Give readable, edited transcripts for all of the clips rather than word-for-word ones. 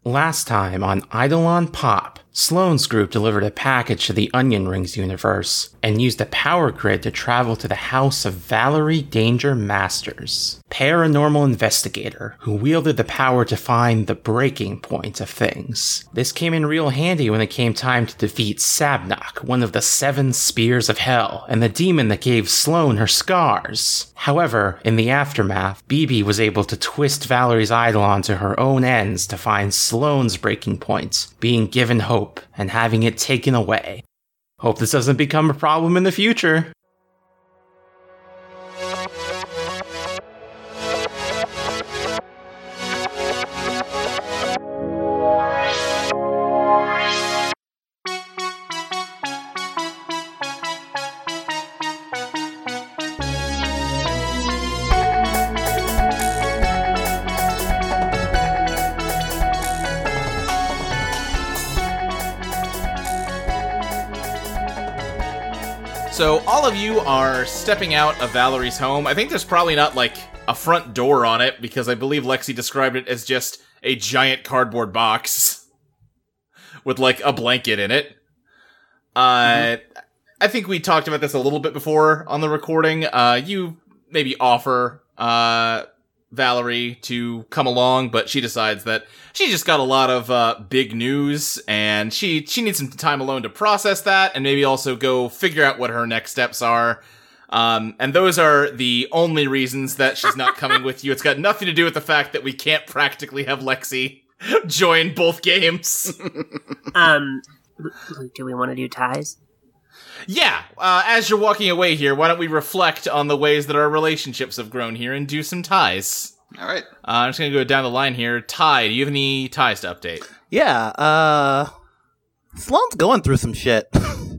Last time on Eidolon Pop, Sloane's group delivered a package to the Onion Rings universe and used a power grid to travel to the house of Valerie Danger Masters, paranormal investigator who wielded the power to find the breaking point of things. This came in real handy when it came time to defeat Sabnok, one of the 7 Spears of Hell, and the demon that gave Sloane her scars. However, in the aftermath, BB was able to twist Valerie's Eidolon to her own ends to find Sloane's breaking point, being given hope and having it taken away. Hope this doesn't become a problem in the future. So all of you are stepping out of Valerie's home. I think there's probably not, like, a front door on it, because I believe Lexi described it as just a giant cardboard box with, like, a blanket in it. I think we talked about this a little bit before on the recording. You maybe offer Valerie to come along, but she decides that she just got a lot of big news, and she needs some time alone to process that, and maybe also go figure out what her next steps are. And those are the only reasons that she's not coming with you. It's got nothing to do with the fact that we can't practically have Lexi join both games. Do we want to do ties? Yeah, as you're walking away here, why don't we reflect on the ways that our relationships have grown here and do some ties? All right. I'm just going to go down the line here. Ty, do you have any ties to update? Yeah, Sloane's going through some shit.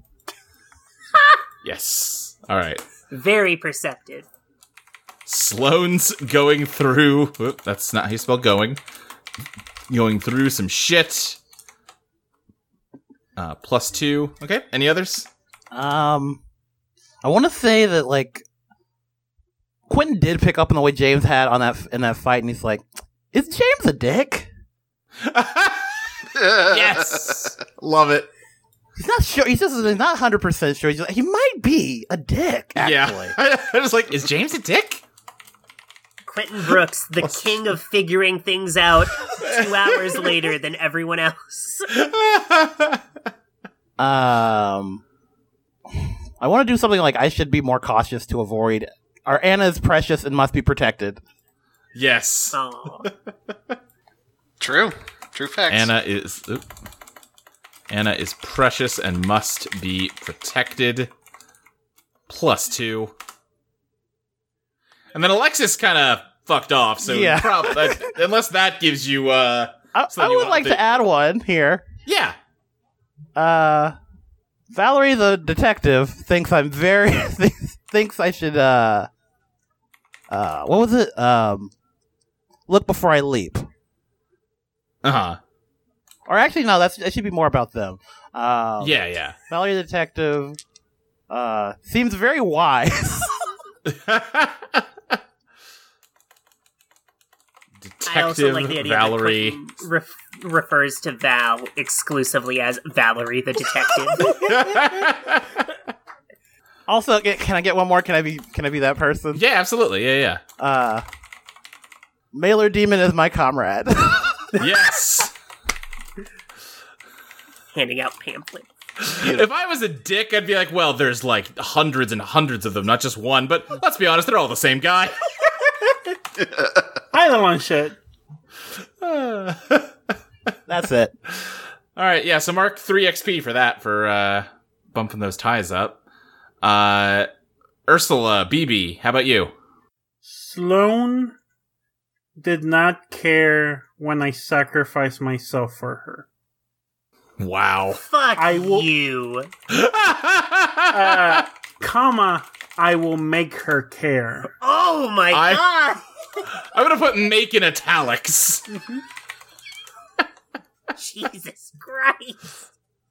Yes. All right. Very perceptive. Sloane's going through... Whoop, that's not how you spell going. Going through some shit. +2. Okay, any others? I want to say that, like, Quentin did pick up on the way James had on in that fight, and he's like, "Is James a dick?" Yes, love it. He's not sure. He's not 100% sure. He's like, he might be a dick. Actually, yeah. I was like, "Is James a dick?" Quentin Brooks, the king of figuring things out 2 hours later than everyone else. I want to do something like I should be more cautious to avoid. Our Anna is precious and must be protected. Yes. True facts. Anna is precious and must be protected. +2. And then Alexis kind of fucked off, so yeah. Unless that gives you I would like to add one here. Yeah. Valerie the detective thinks I'm very thinks I should what was it? Look before I leap. Uh-huh. Or actually no, that should be more about them. Yeah. Valerie the detective seems very wise. I also like Detective the idea Valerie that refers to Val exclusively as Valerie the detective. Also, can I get one more? Can I be that person? Yeah, absolutely. Yeah. Mailer Demon is my comrade. Yes. Handing out pamphlets. If I was a dick, I'd be like, well, there's like hundreds and hundreds of them, not just one. But let's be honest, they're all the same guy. I don't want shit. That's it. All right, yeah, so mark 3 XP for that, for bumping those ties up. Ursula, BB, how about you? Sloane did not care when I sacrificed myself for her. Wow. Fuck I will- you. I will make her care. Oh my god. I'm gonna put make in italics. Jesus Christ.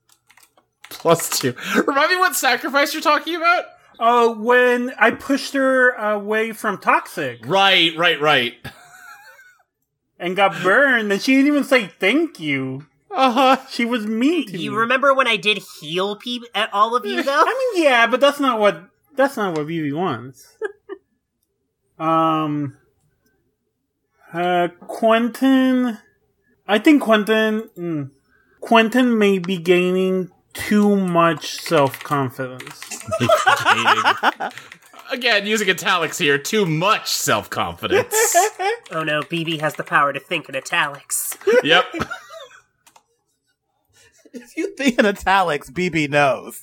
+2. Remind me what sacrifice you're talking about? When I pushed her away from Toxic. Right. and got burned, and she didn't even say thank you. She was mean to me. You remember when I did heal at all of you, though? I mean, yeah, but that's not what Vivi wants. Quentin. I think Quentin may be gaining too much self-confidence. Again, using italics here, too much self-confidence. Oh no, BB has the power to think in italics. Yep. If you think in italics, BB knows.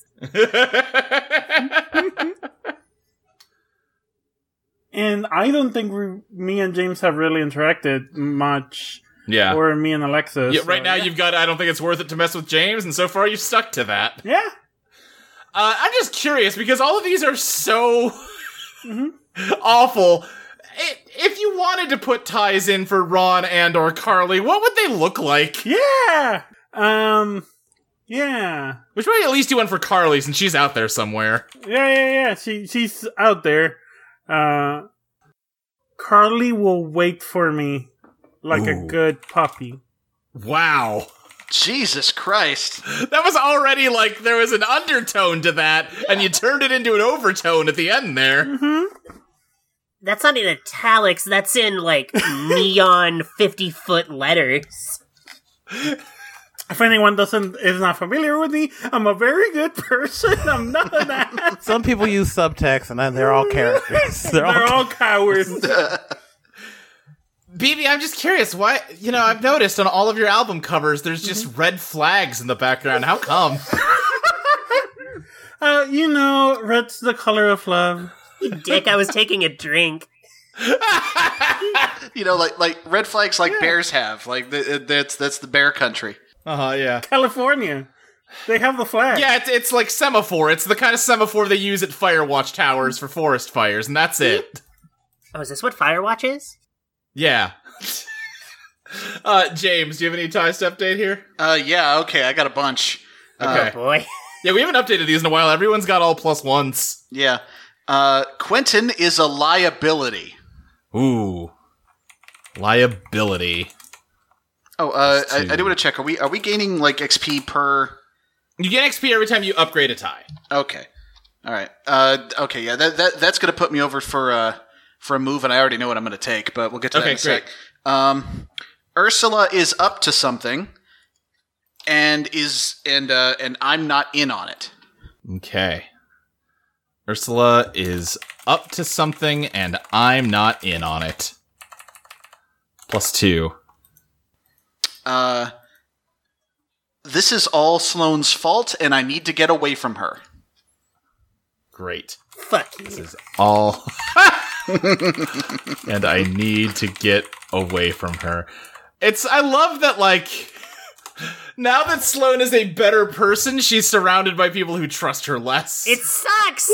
And I don't think me and James have really interacted much. Yeah. Or me and Alexis. Yeah, right now you've got, I don't think it's worth it to mess with James, and so far you've stuck to that. Yeah. I'm just curious, because all of these are so awful. If you wanted to put ties in for Ron and or Carly, what would they look like? Yeah. Yeah. We should probably at least do one for Carly, since she's out there somewhere. Yeah. She's out there. Carly will wait for me like a good puppy. Wow. Jesus Christ. That was already like, there was an undertone to that, and you turned it into an overtone at the end there. Mm-hmm. That's not in italics, that's in, like, neon 50-foot letters. If anyone is not familiar with me, I'm a very good person. I'm not an ass. Some people use subtext, and then they're all characters. They're all cowards. BB, I'm just curious, why, I've noticed on all of your album covers, there's just red flags in the background. How come? Red's the color of love. You dick, I was taking a drink. Like red flags like bears have. Like, that's the bear country. Yeah. California. They have the flag. Yeah, it's like semaphore. It's the kind of semaphore they use at fire watch towers for forest fires, and that's it. Oh, is this what Firewatch is? Yeah. James, do you have any ties to update here? Yeah, okay, I got a bunch. Okay. Oh, boy. Yeah, we haven't updated these in a while. Everyone's got all +1s. Yeah. Quentin is a liability. Ooh. Liability. Oh, I do want to check. Are we gaining, like, XP per... You get XP every time you upgrade a tie. Okay. All right. Okay, yeah, that's going to put me over for a move, and I already know what I'm going to take, but we'll get to that in a sec. Ursula is up to something, and I'm not in on it. Okay. Ursula is up to something, and I'm not in on it. +2. This is all Sloane's fault, and I need to get away from her. Great. Fuck you. This is all... and I need to get away from her. I love that, like, now that Sloane is a better person, she's surrounded by people who trust her less. It sucks!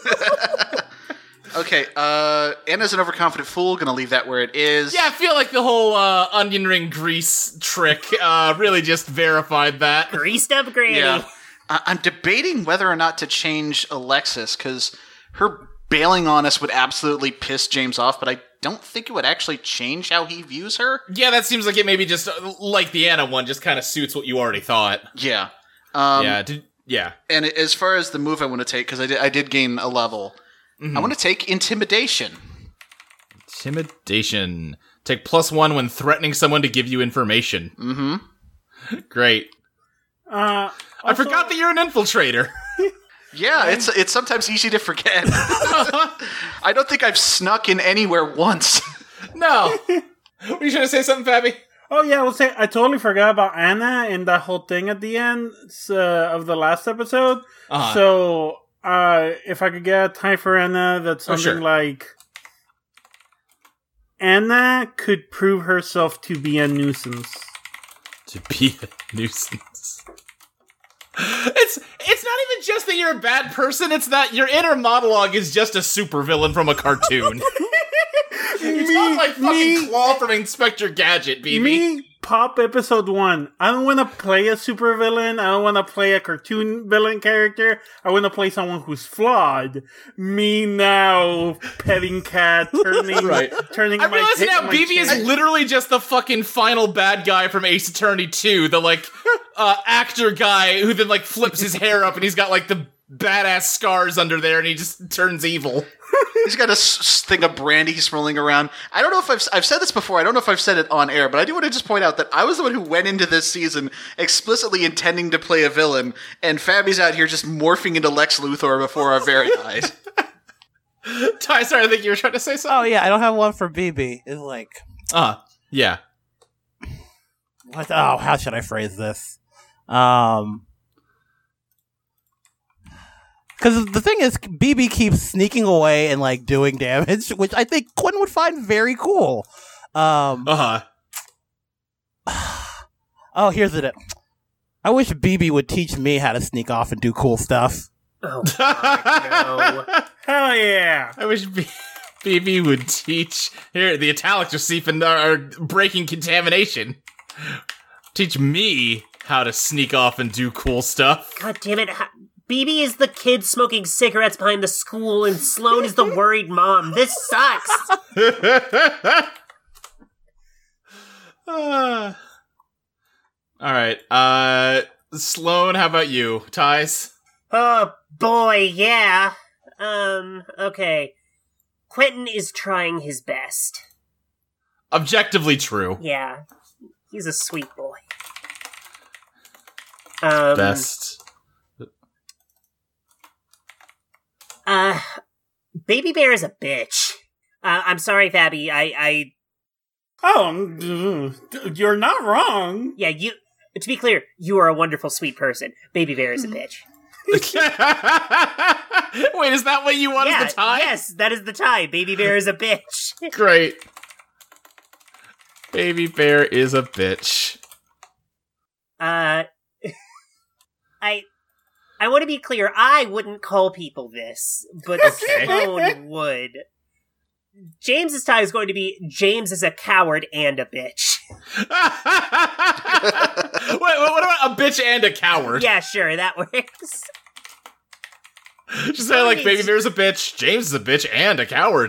Okay, Anna's an overconfident fool, gonna leave that where it is. Yeah, I feel like the whole onion ring grease trick really just verified that. Greased up granny. Yeah. I'm debating whether or not to change Alexis, because her bailing on us would absolutely piss James off, but I don't think it would actually change how he views her. Yeah, that seems like it maybe just, like the Anna one, just kind of suits what you already thought. Yeah. Yeah. And as far as the move I want to take, because I did gain a level, I want to take Intimidation. Intimidation. Take +1 when threatening someone to give you information. Mm-hmm. Great. I forgot that you're an infiltrator. Yeah, it's sometimes easy to forget. I don't think I've snuck in anywhere once. No. Were you trying to say something, Fabby? Oh, yeah, I totally forgot about Anna and that whole thing at the end of the last episode. Uh-huh. So, if I could get a tie for Anna, that's something like... Anna could prove herself to be a nuisance. To be a nuisance. It's not even just that you're a bad person, it's that your inner monologue is just a supervillain from a cartoon. You talk like fucking Claw from Inspector Gadget, BB. Me Pop episode 1. I don't want to play a supervillain. I don't want to play a cartoon villain character. I want to play someone who's flawed. Me now, petting cat, turning I'm realizing now BB is literally just the fucking final bad guy from Ace Attorney 2, the like actor guy who then like flips his hair up and he's got like the badass scars under there and he just turns evil. He's got a thing of brandy swirling around. I don't know if I've said this before. I don't know if I've said it on air, but I do want to just point out that I was the one who went into this season explicitly intending to play a villain, and Fabi's out here just morphing into Lex Luthor before our very eyes. Ty, sorry, I think you were trying to say something. Oh yeah, I don't have one for BB. It's like, yeah. What? Oh, how should I phrase this? Because the thing is, BB keeps sneaking away and like doing damage, which I think Quinn would find very cool. Oh, here's it. I wish BB would teach me how to sneak off and do cool stuff. Oh, God, no. Hell yeah. I wish BB would teach. Here, the italics are seeping, are breaking contamination. Teach me how to sneak off and do cool stuff. God damn it. BB is the kid smoking cigarettes behind the school, and Sloane is the worried mom. This sucks. All right. Sloane, how about you? Ties? Oh, boy, yeah. Okay. Quentin is trying his best. Objectively true. Yeah. He's a sweet boy. Best. Baby Bear is a bitch. I'm sorry, Fabi. Oh, you're not wrong. Yeah, to be clear, you are a wonderful, sweet person. Baby Bear is a bitch. Wait, is that what you want as the tie? Yes, that is the tie. Baby Bear is a bitch. Great. Baby Bear is a bitch. I want to be clear, I wouldn't call people this, but Sloane would. James's tie is going to be James is a coward and a bitch. Wait, what about a bitch and a coward? Yeah, sure, that works. Just say like Baby Bear's a bitch, James is a bitch, and a coward.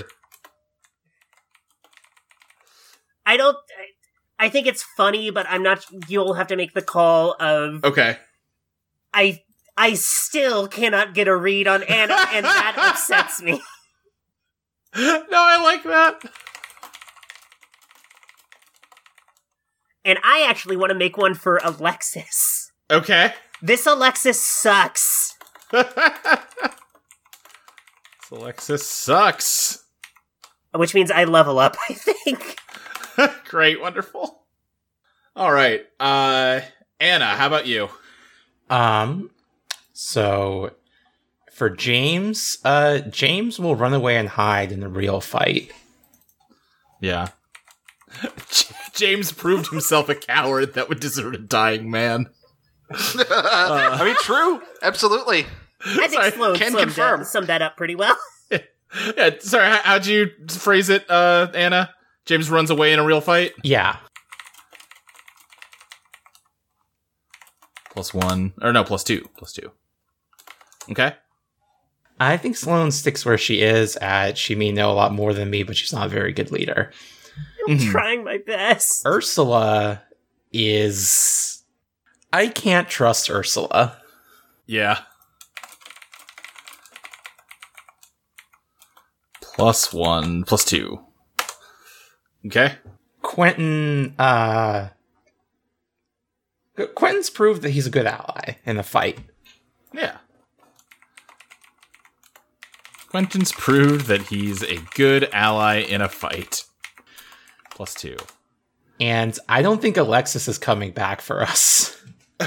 I think it's funny, but I'm not, you'll have to make the call of... Okay. I still cannot get a read on Anna, and that upsets me. No, I like that. And I actually want to make one for Alexis. Okay. This Alexis sucks. This Alexis sucks. Which means I level up, I think. Great, wonderful. All right, Anna, how about you? So for James, James will run away and hide in the real fight. Yeah. James proved himself a coward that would desert a dying man. I mean, true. Absolutely. I think Sloane summed that up pretty well. Yeah, sorry, how'd you phrase it, Anna? James runs away in a real fight? Yeah. +1. Or no, +2. +2. Okay. I think Sloane sticks where she is at. She may know a lot more than me, but she's not a very good leader. I'm trying my best. Ursula is... I can't trust Ursula. Yeah. +1. +2. Okay. Quentin's proved that he's a good ally in a fight. Yeah. Quentin's proved that he's a good ally in a fight. +2. And I don't think Alexis is coming back for us.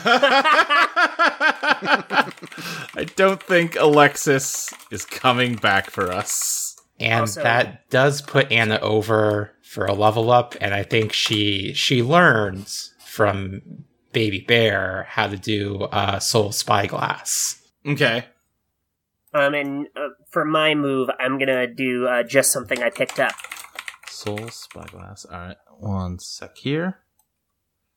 I don't think Alexis is coming back for us. And Also, that does put Anna over for a level up, and I think she learns from Baby Bear how to do Soul Spyglass. Okay. And for my move, I'm gonna do just something I picked up. Soul Spyglass. Alright, one sec here.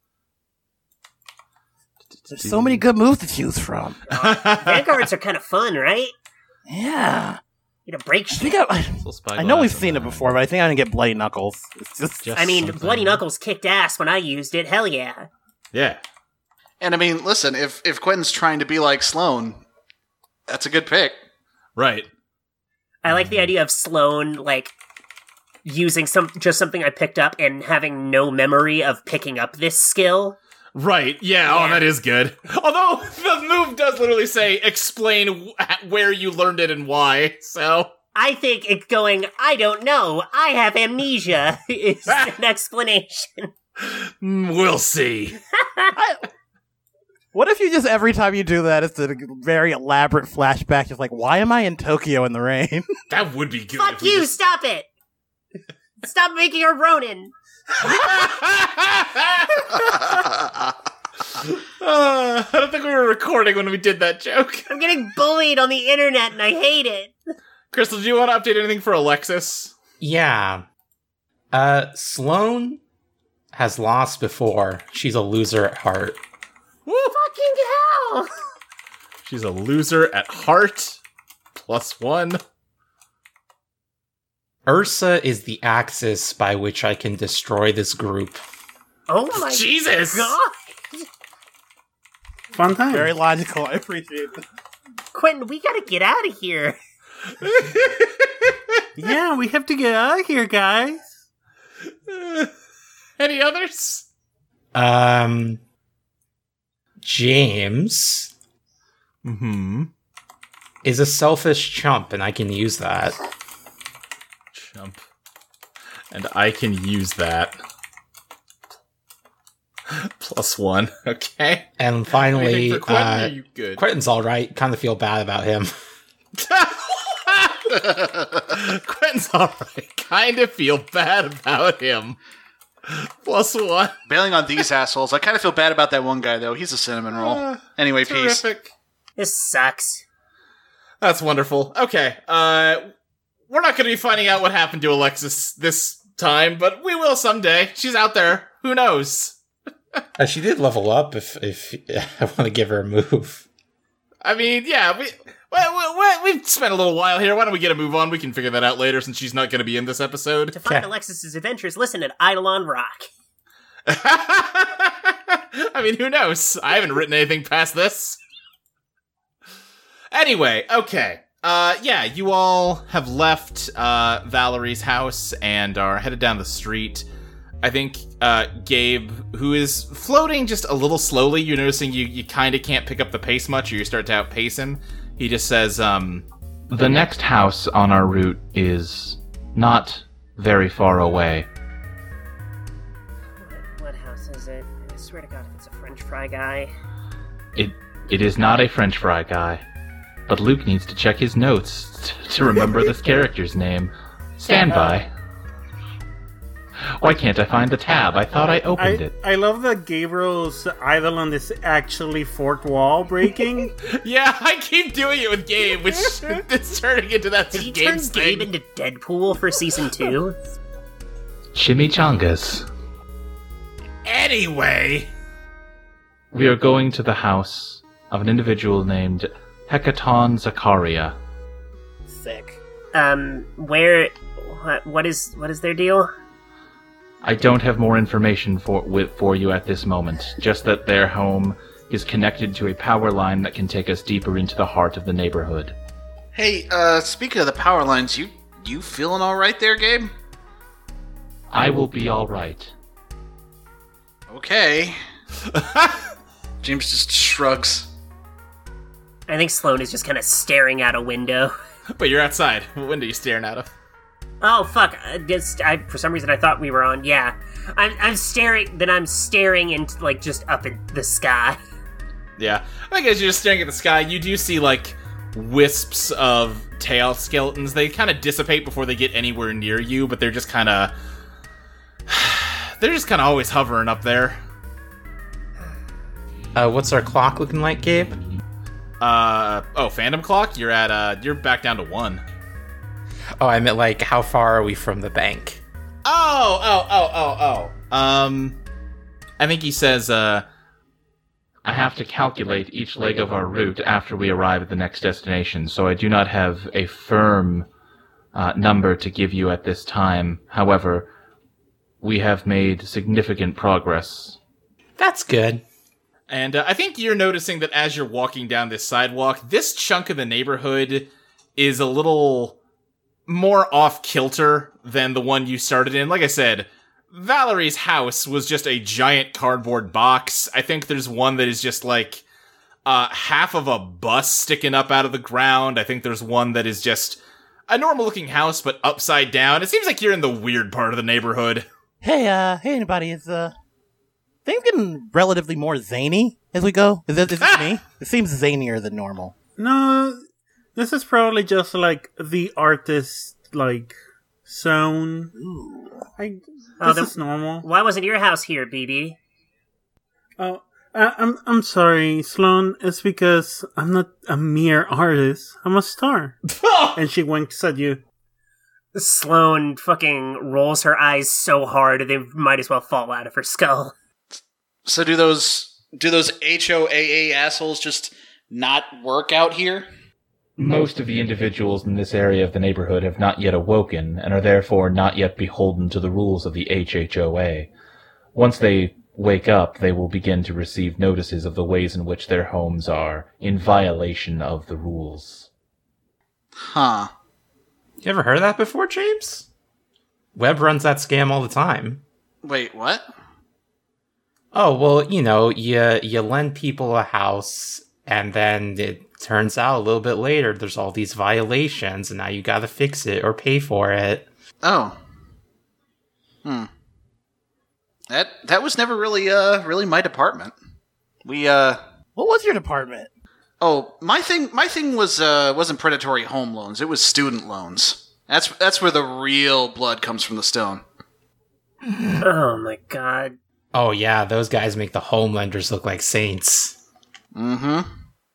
There's so many good moves to choose from. Vanguards are kind of fun, right? Yeah. You know, break shit. I know we've seen it before, but I think I didn't get Bloody Knuckles. It's just I mean, something. Bloody Knuckles kicked ass when I used it. Hell yeah. Yeah. And I mean, listen, if Quentin's trying to be like Sloane, that's a good pick. Right. I like the idea of Sloane, like, using something I picked up and having no memory of picking up this skill. Right, yeah, oh, that is good. Although, the move does literally say, explain where you learned it and why, so... I think it's going, I don't know, I have amnesia, is an explanation. We'll see. What if you just, every time you do that, it's a very elaborate flashback, just like, why am I in Tokyo in the rain? That would be good. Fuck you, stop it! Stop making her Ronin! I don't think we were recording when we did that joke. I'm getting bullied on the internet and I hate it. Crystal, do you want to update anything for Alexis? Yeah. Sloane has lost before. She's a loser at heart. Woo! Fucking hell! She's a loser at heart. +1. Ursa is the axis by which I can destroy this group. Oh my Jesus! god! Fun time. Very logical, I appreciate it. Quentin, we gotta get out of here. Yeah, we have to get out of here, guys. Any others? James is a selfish chump, and I can use that. Chump. And I can use that. +1, okay. And finally, Anything for Quentin, or are you good? Quentin's alright. Kind of feel bad about him. Quentin's alright. Kind of feel bad about him. +1. Bailing on these assholes. I kind of feel bad about that one guy, though. He's a cinnamon roll. Anyway, peace. Terrific. This sucks. That's wonderful. Okay, we're not going to be finding out what happened to Alexis this time, but we will someday. She's out there. Who knows? She did level up if I want to give her a move. I mean, yeah, we've spent a little while here. Why don't we get a move on? We can figure that out later since she's not going to be in this episode. To find Alexis's adventures, listen at Eidolon Rock. I mean, who knows? I haven't written anything past this. Anyway, okay. Yeah, you all have left Valerie's house and are headed down the street. I think Gabe, who is floating just a little slowly, you're noticing you kind of can't pick up the pace much, or you start to outpace him. He just says, The next house on our route is not very far away. What house is it? I swear to God, if it's a French fry guy. It is not a French fry guy, but Luke needs to check his notes to remember this character's name. Stand by. Why can't I find the tab? I thought I opened it. I love that Gabriel's Eidolon is actually fourth wall breaking. yeah, I keep doing it with Gabe, which is turning into that Did he turn Gabe's Gabe thing. into Deadpool for season 2? Chimichangas. Anyway. We are going to the house of an individual named Hecaton Zakaria. Sick. What is their deal? I don't have more information for you at this moment, just that their home is connected to a power line that can take us deeper into the heart of the neighborhood. Hey, speaking of the power lines, you feeling all right there, Gabe? I will be all right. Okay. James just shrugs. I think Sloane is just kind of staring out a window. But you're outside. What window are you staring out of? Oh fuck! For some reason I thought we were on. Yeah, I'm staring. Then I'm staring into like just up at the sky. Yeah, I guess you're just staring at the sky. You do see like wisps of tail skeletons. They kind of dissipate before they get anywhere near you, but they're just kind of always hovering up there. What's our clock looking like, Gabe? Phantom clock. You're you're back down to 1. Oh, I meant like how far are we from the bank? Oh. I think he says, I have to calculate each leg of our route after we arrive at the next destination, so I do not have a firm number to give you at this time. However, we have made significant progress. That's good. And I think you're noticing that as you're walking down this sidewalk, this chunk of the neighborhood is a little more off-kilter than the one you started in. Like I said, Valerie's house was just a giant cardboard box. I think there's one that is just like half of a bus sticking up out of the ground. I think there's one that is just a normal-looking house, but upside down. It seems like you're in the weird part of the neighborhood. Hey, anybody, is things getting relatively more zany as we go? Is this me? It seems zanier than normal. No, this is probably just like the artist zone. This is normal. Why wasn't your house here, BB? Oh, I'm sorry, Sloan. It's because I'm not a mere artist. I'm a star. And she winks at you. Sloan fucking rolls her eyes so hard they might as well fall out of her skull. So do those HOAA assholes just not work out here? Most of the individuals in this area of the neighborhood have not yet awoken, and are therefore not yet beholden to the rules of the HHOA. Once they wake up, they will begin to receive notices of the ways in which their homes are in violation of the rules. Huh. You ever heard of that before, James? Webb runs that scam all the time. Wait, what? Oh, well, you lend people a house, and then it turns out a little bit later there's all these violations, and now you gotta fix it or pay for it. Oh. That was never really my department. What was your department? Oh, my thing wasn't predatory home loans. It was student loans. That's where the real blood comes from the stone. Oh my god. Oh yeah, those guys make the homelenders look like saints. Mm-hmm.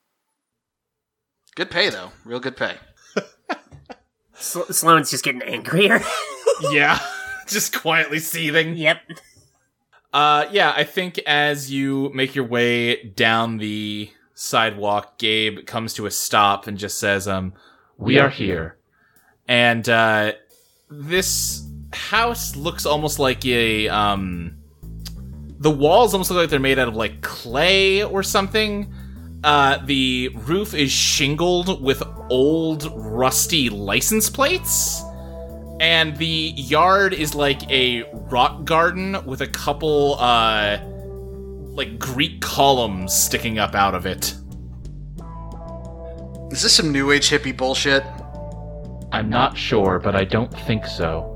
Good pay, though. Real good pay. Sloane's just getting angrier. Yeah, just quietly seething. Yep. Yeah, I think as you make your way down the sidewalk, Gabe comes to a stop and just says, We are here. And, this house looks almost like the walls almost look like they're made out of, clay or something. The roof is shingled with old, rusty license plates. And the yard is like a rock garden with a couple, Greek columns sticking up out of it. Is this some New Age hippie bullshit? I'm not sure, but I don't think so.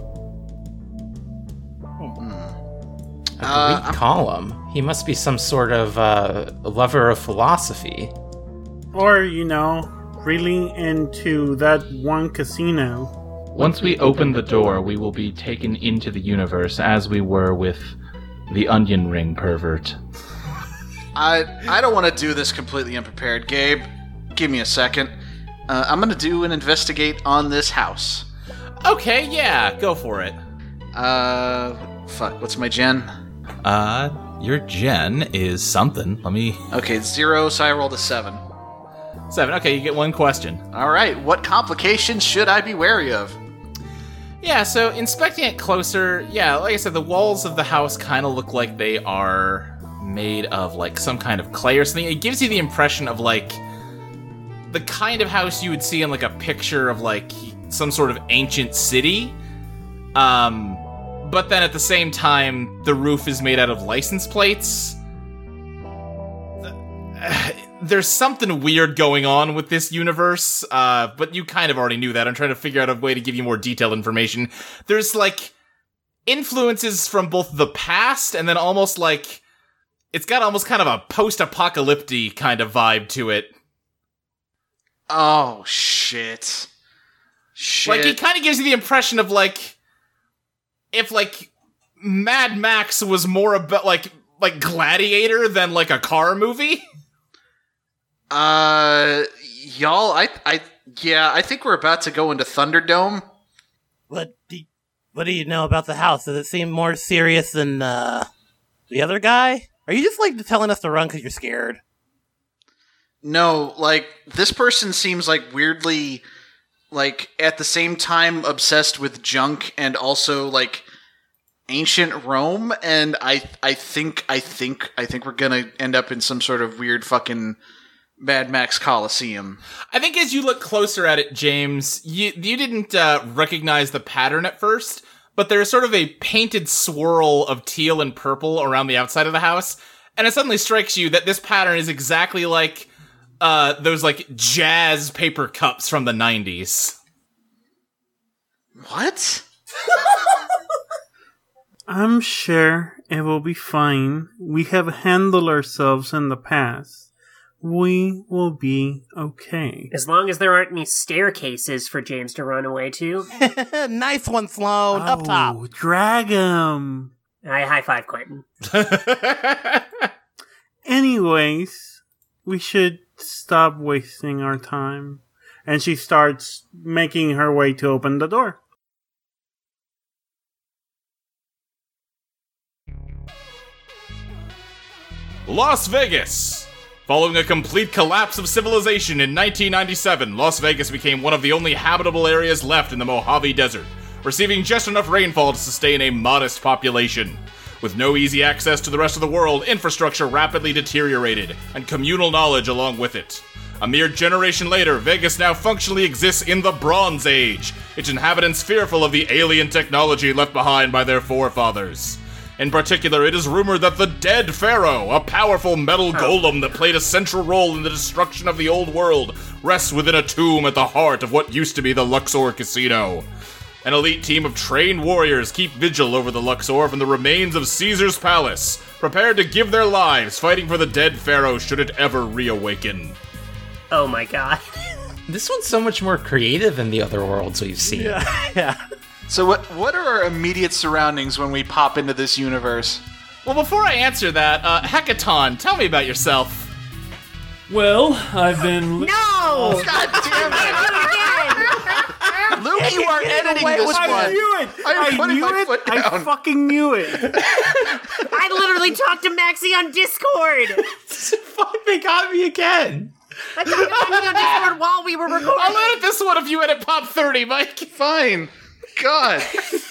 A Greek column? He must be some sort of lover of philosophy. Or, really into that one casino. Once we open the door, we will be taken into the universe as we were with the onion ring pervert. I don't want to do this completely unprepared, Gabe. Give me a second. I'm going to do an investigate on this house. Okay, yeah, go for it. Fuck, what's my gen? Your gen is something. Let me... Okay, 0, so I rolled a 7. 7, okay, you get one question. Alright, what complications should I be wary of? Yeah, so inspecting it closer, yeah, like I said, the walls of the house kind of look like they are made of, some kind of clay or something. It gives you the impression of, the kind of house you would see in, a picture of, some sort of ancient city. But then at the same time, the roof is made out of license plates. There's something weird going on with this universe, but you kind of already knew that. I'm trying to figure out a way to give you more detailed information. There's, influences from both the past, and then almost, it's got almost kind of a post-apocalyptic kind of vibe to it. Oh, shit. Shit. It kind of gives you the impression of, if, Mad Max was more about, like Gladiator than, a car movie. Y'all, I think we're about to go into Thunderdome. What do you know about the house? Does it seem more serious than, the other guy? Are you just, like, telling us to run because you're scared? No, like, this person seems like weirdly, like, at the same time obsessed with junk and also, like, ancient Rome, and I think we're gonna end up in some sort of weird fucking Mad Max Coliseum. I think as you look closer at it, James, you didn't recognize the pattern at first, but there's sort of a painted swirl of teal and purple around the outside of the house, and it suddenly strikes you that this pattern is exactly like those, like, jazz paper cups from the 90s. What? I'm sure it will be fine. We have handled ourselves in the past. We will be okay. As long as there aren't any staircases for James to run away to. Nice one, Sloan. Up top. Drag him. I high-five Quentin. Anyways, we should stop wasting our time. And she starts making her way to open the door. Las Vegas! Following a complete collapse of civilization in 1997, Las Vegas became one of the only habitable areas left in the Mojave Desert, receiving just enough rainfall to sustain a modest population. With no easy access to the rest of the world, infrastructure rapidly deteriorated, and communal knowledge along with it. A mere generation later, Vegas now functionally exists in the Bronze Age, its inhabitants fearful of the alien technology left behind by their forefathers. In particular, it is rumored that the Dead Pharaoh, a powerful metal golem that played a central role in the destruction of the old world, rests within a tomb at the heart of what used to be the Luxor Casino. An elite team of trained warriors keep vigil over the Luxor from the remains of Caesar's palace, prepared to give their lives fighting for the Dead Pharaoh should it ever reawaken. Oh my god. This one's so much more creative than the other worlds we've seen. Yeah. So what are our immediate surroundings when we pop into this universe? Well, before I answer that, Hecaton, tell me about yourself. Well, I've been... No! God damn it! Luke, you are editing this one. I knew it! I fucking knew it! I literally talked to Maxie on Discord! Fuck, they got me again. I talked to Maxie on Discord while we were recording. I'll edit this one if you edit Pop 30, Mike. Fine. God.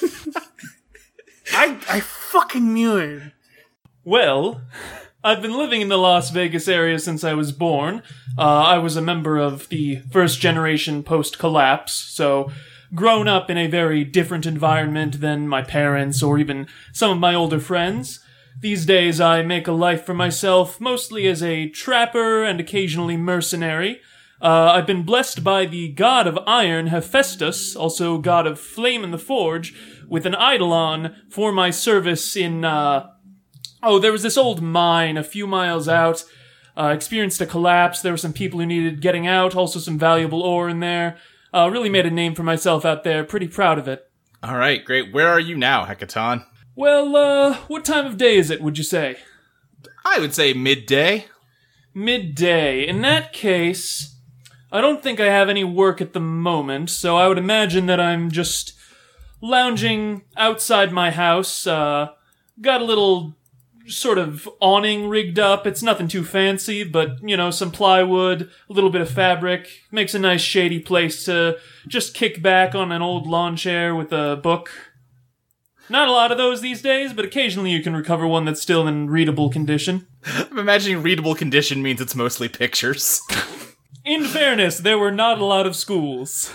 I fucking knew it. Well, I've been living in the Las Vegas area since I was born. I was a member of the first generation post-collapse, so grown up in a very different environment than my parents or even some of my older friends. These days I make a life for myself, mostly as a trapper and occasionally mercenary. I've been blessed by the god of iron, Hephaestus, also god of flame in the forge, with an eidolon for my service in, there was this old mine a few miles out, experienced a collapse, there were some people who needed getting out, also some valuable ore in there, really made a name for myself out there, pretty proud of it. Alright, great. Where are you now, Hecaton? Well, what time of day is it, would you say? I would say midday. Midday. In that case... I don't think I have any work at the moment, so I would imagine that I'm just lounging outside my house. Got a little sort of awning rigged up. It's nothing too fancy, but, some plywood, a little bit of fabric. Makes a nice shady place to just kick back on an old lawn chair with a book. Not a lot of those these days, but occasionally you can recover one that's still in readable condition. I'm imagining readable condition means it's mostly pictures. In fairness, there were not a lot of schools.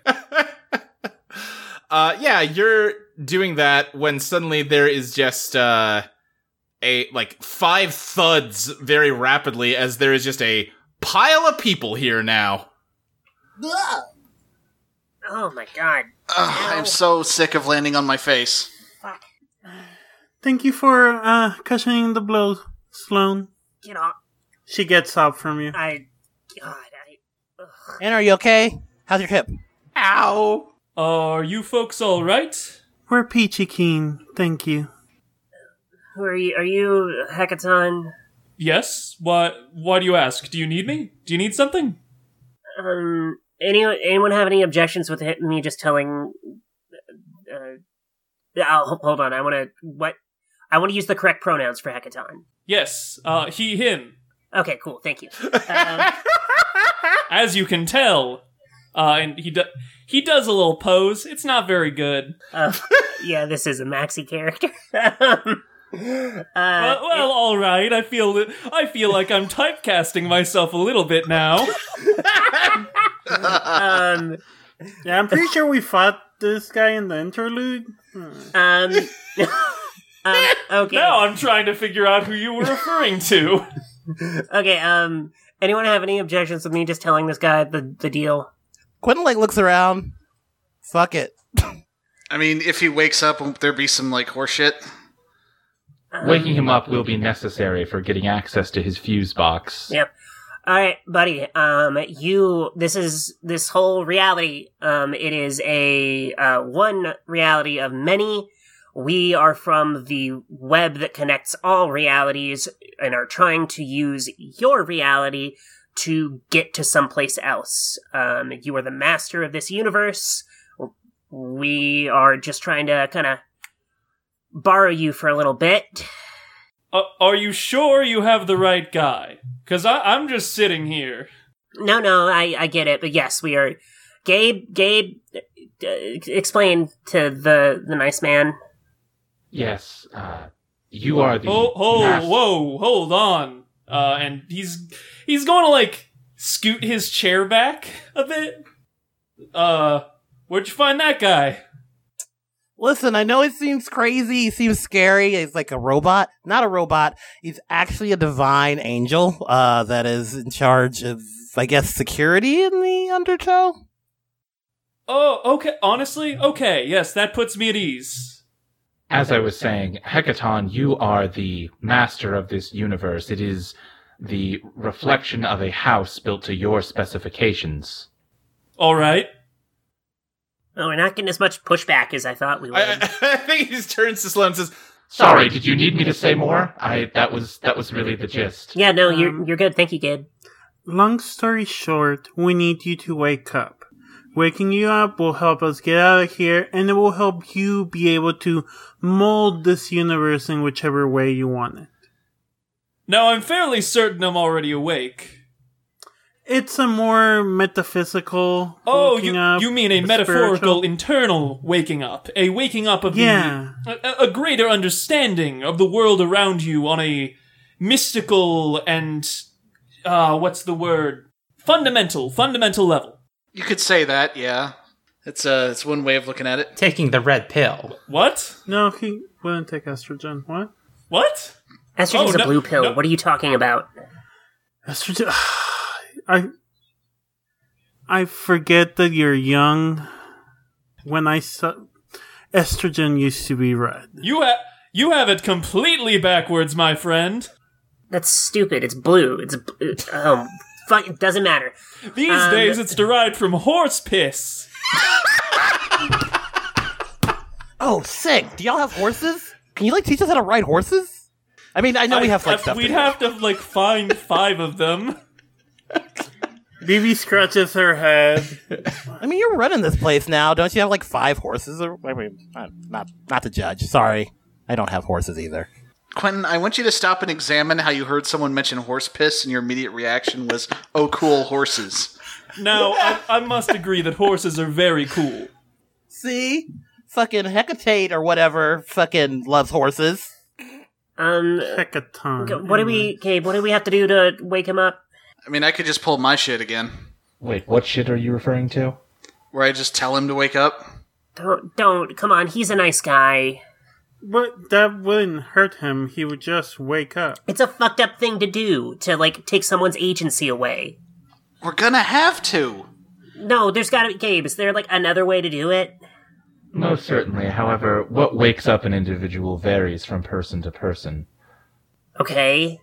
You're doing that when suddenly there is just, 5 thuds very rapidly as there is just a pile of people here now. Oh my god. I'm so sick of landing on my face. Fuck. Thank you for cushioning the blow, Sloan. Get off. She gets up from you. And are you okay? How's your hip? Ow. Are you folks alright? We're peachy keen, thank you. Who are you? Are you Hecaton? Yes? Why do you ask? Do you need me? Do you need something? Anyone have any objections with me just telling... hold on, I I want to use the correct pronouns for Hecaton. Yes, he, him. Okay, cool. Thank you. As you can tell, and he does a little pose. It's not very good. Yeah, this is a Maxi character. Well, all right. I feel like I'm typecasting myself a little bit now. Yeah, I'm pretty sure we fought this guy in the interlude. Okay. Now I'm trying to figure out who you were referring to. Okay, anyone have any objections with me just telling this guy the deal? Quentin, looks around. Fuck it. I mean, if he wakes up, won't there be some, horse shit? Waking him up will be necessary for getting access to his fuse box. Yep. Alright, buddy, this whole reality, it is a, one reality of many. We are from the web that connects all realities and are trying to use your reality to get to someplace else. You are the master of this universe. We are just trying to kind of borrow you for a little bit. Are you sure you have the right guy? Because I'm just sitting here. No, I get it, but yes, we are. Gabe, explain to the nice man. Yes, you are the... Whoa, hold on. And he's going to, scoot his chair back a bit. Where'd you find that guy? Listen, I know it seems crazy, he seems scary, he's like a robot. Not a robot, he's actually a divine angel, that is in charge of, I guess, security in the Undertow? Oh, okay, honestly? Okay, yes, that puts me at ease. As I was saying, Hecaton, you are the master of this universe. It is the reflection of a house built to your specifications. Alright. Oh, we're not getting as much pushback as I thought we would. I think he just turns to Sloan and says, Sorry, did you need me to say more? That was really the gist. Yeah, no, you're good. Thank you, Gabe. Long story short, we need you to wake up. Waking you up will help us get out of here, and it will help you be able to mold this universe in whichever way you want it. Now, I'm fairly certain I'm already awake. It's a more metaphysical waking up. You mean a metaphorical spiritual. internal waking up. A waking up of Yeah. a greater understanding of the world around you on a mystical and, what's the word? Fundamental level. You could say that, yeah. It's one way of looking at it. Taking the red pill. What? No, he wouldn't take estrogen. What? What? Estrogen's a blue pill. No. What are you talking about? Estrogen... I forget that you're young. When I saw... Estrogen used to be red. You have it completely backwards, my friend. That's stupid. It's blue. Fuck, it doesn't matter. These days it's derived from horse piss. Oh, sick. Do y'all have horses? Can you, teach us how to ride horses? I mean, I know we have, stuff We'd to have to, find 5 of them. BB scratches her head. I mean, you're running this place now. Don't you have, 5 horses? Or I mean, not to judge. Sorry. I don't have horses either. Quentin, I want you to stop and examine how you heard someone mention horse piss and your immediate reaction was, oh, cool, horses. Now, I must agree that horses are very cool. See? Fucking Hecate or whatever fucking loves horses. Hecaton. What do we have to do to wake him up? I mean, I could just pull my shit again. Wait, what shit are you referring to? Where I just tell him to wake up? Don't, come on, he's a nice guy. But that wouldn't hurt him. He would just wake up. It's a fucked up thing to do, to, take someone's agency away. We're gonna have to. No, there's gotta be, Gabe, is there, another way to do it? Most certainly. However, what wakes up an individual varies from person to person. Okay.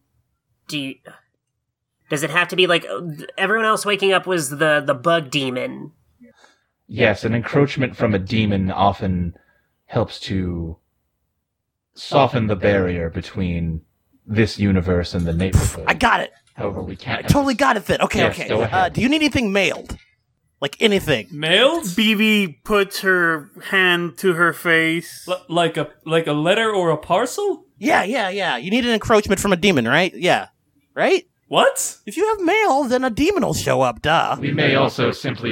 Does it have to be everyone else waking up was the bug demon? Yes, an encroachment from a demon often helps to soften the barrier between this universe and the neighborhood. I got it. However, we can't... I totally got it then. Okay, Yes, okay. go ahead. Do you need anything mailed? Like anything. Mailed? BB puts her hand to her face. Like a letter or a parcel? Yeah. You need an encroachment from a demon, right? Yeah. Right? What? If you have mail, then a demon will show up, duh. We may also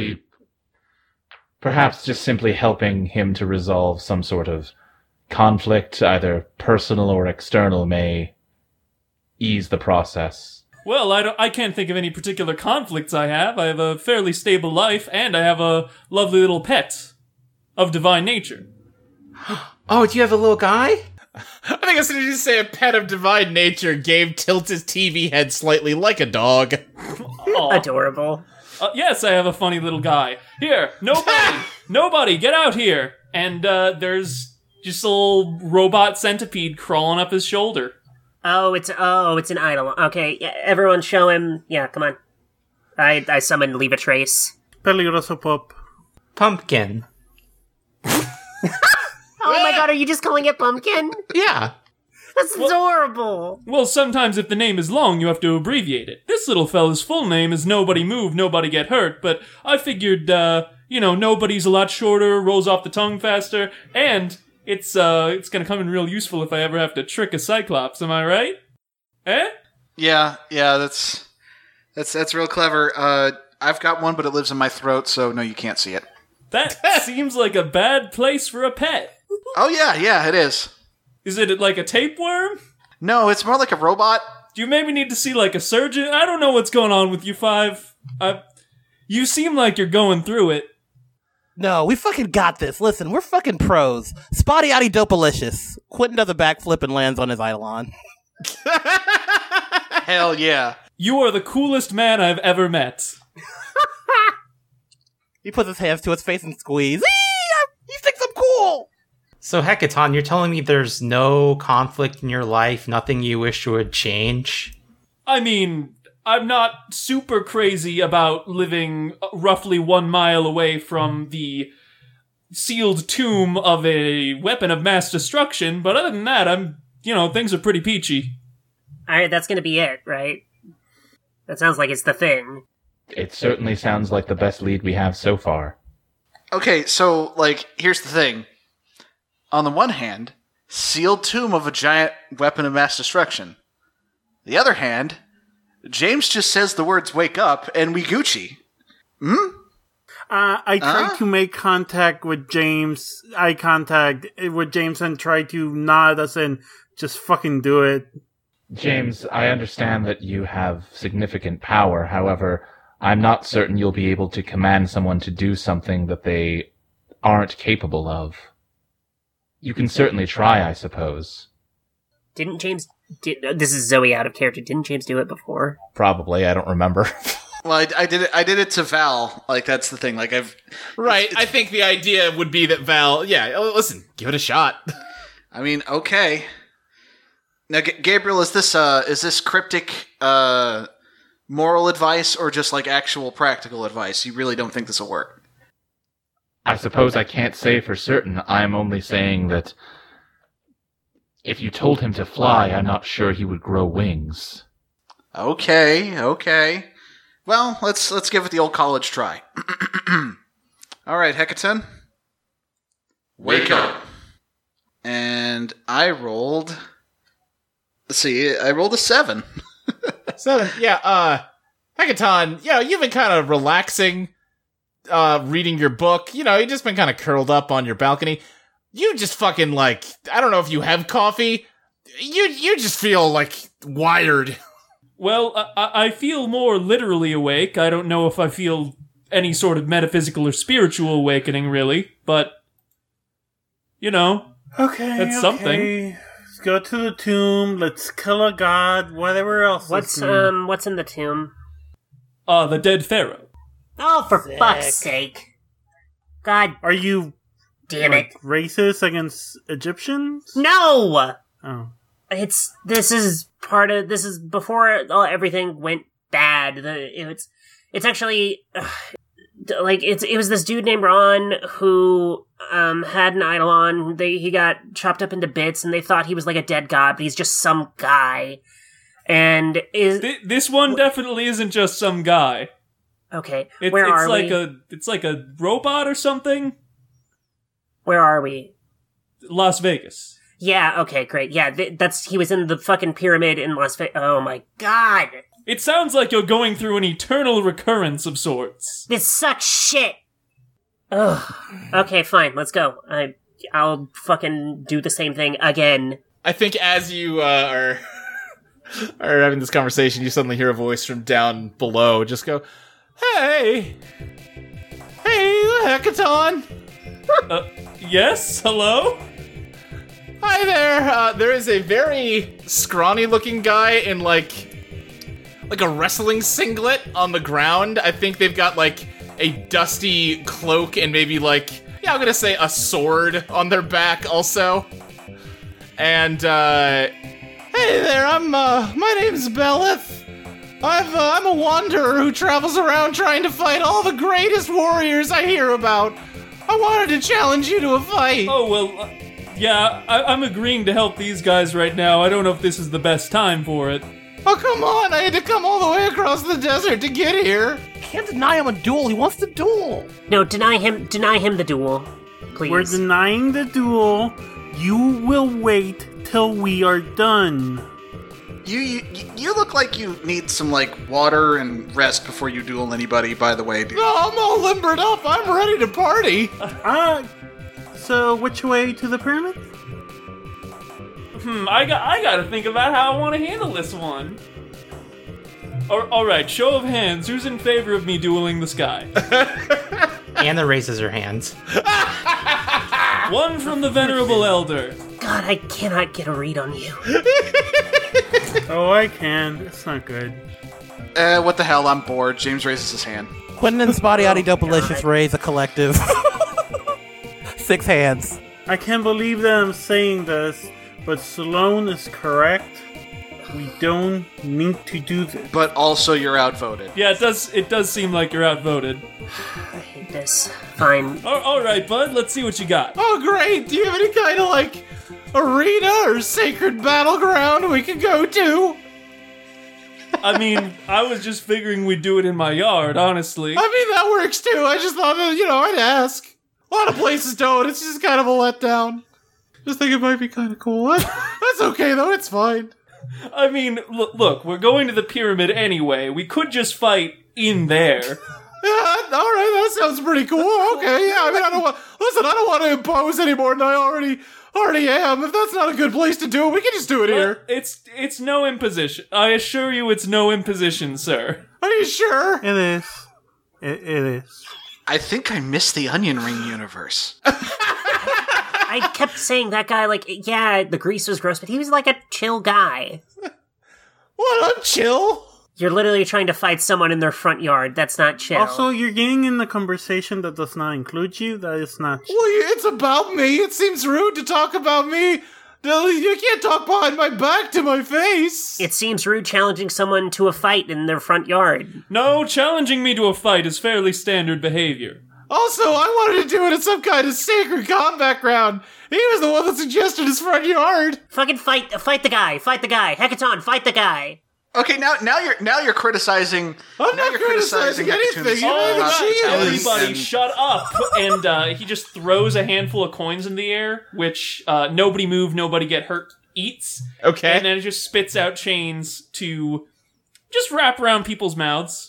perhaps just simply helping him to resolve some sort of conflict, either personal or external, may ease the process. Well, I can't think of any particular conflicts I have. I have a fairly stable life, and I have a lovely little pet of divine nature. Oh, do you have a little guy? I think as soon as you say a pet of divine nature, Gabe tilts his TV head slightly like a dog. Adorable. Yes, I have a funny little guy. Here, nobody, get out here. And there's just a little robot centipede crawling up his shoulder. Oh, it's an idol. Okay, yeah, everyone show him. Yeah, come on. I summon Leave a Trace. Peligroso Pop. Pumpkin. Oh my god, are you just calling it Pumpkin? Yeah. That's adorable. Well, sometimes if the name is long, you have to abbreviate it. This little fella's full name is Nobody Move, Nobody Get Hurt, but I figured, Nobody's a lot shorter, rolls off the tongue faster, and it's gonna come in real useful if I ever have to trick a Cyclops, am I right? Eh? Yeah, that's real clever. I've got one, but it lives in my throat, so no, you can't see it. That seems like a bad place for a pet. Oh yeah, it is. Is it like a tapeworm? No, it's more like a robot. Do you maybe need to see like a surgeon? I don't know what's going on with you five. You seem like you're going through it. No, we fucking got this. Listen, we're fucking pros. Spotty Oddy Dopalicious. Quentin does a backflip and lands on his Eidolon. Hell yeah. You are the coolest man I've ever met. He puts his hands to his face and squeezes. He thinks I'm cool! So, Hecaton, you're telling me there's no conflict in your life, nothing you wish would change? I mean, I'm not super crazy about living roughly 1 mile away from the sealed tomb of a weapon of mass destruction, but other than that, things are pretty peachy. Alright, that's gonna be it, right? That sounds like it's the thing. It certainly sounds like the best lead we have so far. Okay, so, here's the thing. On the one hand, sealed tomb of a giant weapon of mass destruction. The other hand, James just says the words wake up and we Gucci. I tried to make contact with James. Eye contact with James and try to nod us in. Just fucking do it. James, I understand that you have significant power. However, I'm not certain you'll be able to command someone to do something that they aren't capable of. You can certainly try, I suppose. Didn't James... this is Zoe out of character. Didn't James do it before? Probably, I don't remember. Well, I did it to Val. That's the thing. Right, I think the idea would be that Val... Yeah, listen, give it a shot. I mean, okay. Now, Gabriel, is this cryptic moral advice or just actual practical advice? You really don't think this will work? I suppose I can't say for certain. I'm only saying that if you told him to fly, I'm not sure he would grow wings. Okay. Well, let's give it the old college try. All right, Hecaton. Wake up. And I rolled... Let's see, I rolled a 7. 7, yeah, Hecaton, you've been kind of relaxing, reading your book. You've just been kind of curled up on your balcony. You just fucking, I don't know if you have coffee. You just feel, wired. Well, I feel more literally awake. I don't know if I feel any sort of metaphysical or spiritual awakening, really, but, Okay, that's something. Let's go to the tomb, let's kill a god, whatever else. What's in the tomb? The dead pharaoh. Oh, for fuck's sake. God Are you damn it. racist against Egyptians? No! Oh. This is before everything went bad. It's actually, it was this dude named Ron who, had an Eidolon. He got chopped up into bits and they thought he was a dead god, but he's just some guy. And this one definitely isn't just some guy. Okay, It's like a robot or something. Where are we? Las Vegas. Yeah, okay, great. Yeah, he was in the fucking pyramid in Las Vegas. Oh my god. It sounds like you're going through an eternal recurrence of sorts. This sucks shit. Ugh. Okay, fine, let's go. I'll fucking do the same thing again. I think as you are having this conversation, you suddenly hear a voice from down below. Just go, "Hey, Hekaton." Yes? Hello? Hi there. There is a very scrawny-looking guy in like a wrestling singlet on the ground. I think they've got like a dusty cloak and maybe I'm gonna say a sword on their back also. And hey there, my name's Belith. I'm a wanderer who travels around trying to fight all the greatest warriors I hear about. I wanted to challenge you to a fight. Oh, well, yeah, I'm agreeing to help these guys right now. I don't know if this is the best time for it. Oh, come on, I had to come all the way across the desert to get here. Can't deny him a duel. He wants to duel. No, deny him the duel, please. We're denying the duel. You will wait till we are done. You look like you need some water and rest before you duel anybody. By the way, dude. No, I'm all limbered up. I'm ready to party. So which way to the pyramid? I gotta think about how I want to handle this one. All right, show of hands. Who's in favor of me dueling this guy? Anna raises her hands. One from the venerable elder. God, I cannot get a read on you. Oh, I can. It's not good. What the hell? I'm bored. James raises his hand. Quentin and Spotty Delicious raise a collective 6 hands. I can't believe that I'm saying this, but Sloan is correct. We don't need to do this. But also, you're outvoted. Yeah, it does seem like you're outvoted. I hate this. Fine. All right, bud. Let's see what you got. Oh, great. Do you have any kind of arena or sacred battleground we could go to? I mean, I was just figuring we'd do it in my yard, honestly. I mean, that works too. I just thought, I'd ask. A lot of places don't. It's just kind of a letdown. Just think it might be kind of cool. That's okay, though. It's fine. I mean, look, we're going to the pyramid anyway. We could just fight in there. Yeah, all right, that sounds pretty cool. Okay, yeah, I mean, I don't want to impose any more than I already am. If that's not a good place to do it, we can just do it here. It's no imposition. I assure you it's no imposition, sir. Are you sure? It is. It is. I think I missed the Onion Ring universe. I kept saying that guy, yeah, the grease was gross, but he was a chill guy. What, I'm chill? You're literally trying to fight someone in their front yard. That's not chill. Also, you're getting in a conversation that does not include you. That is not chill. Well, it's about me. It seems rude to talk about me. You can't talk behind my back to my face. It seems rude challenging someone to a fight in their front yard. No, challenging me to a fight is fairly standard behavior. Also, I wanted to do it in some kind of sacred combat ground. He was the one that suggested his front yard. Fucking fight the guy. Hekaton, fight the guy. Okay, now you're criticizing. I'm not criticizing anything. Everybody, shut up! And he just throws a handful of coins in the air, which nobody move, nobody get hurt eats. Okay, and then it just spits out chains to just wrap around people's mouths.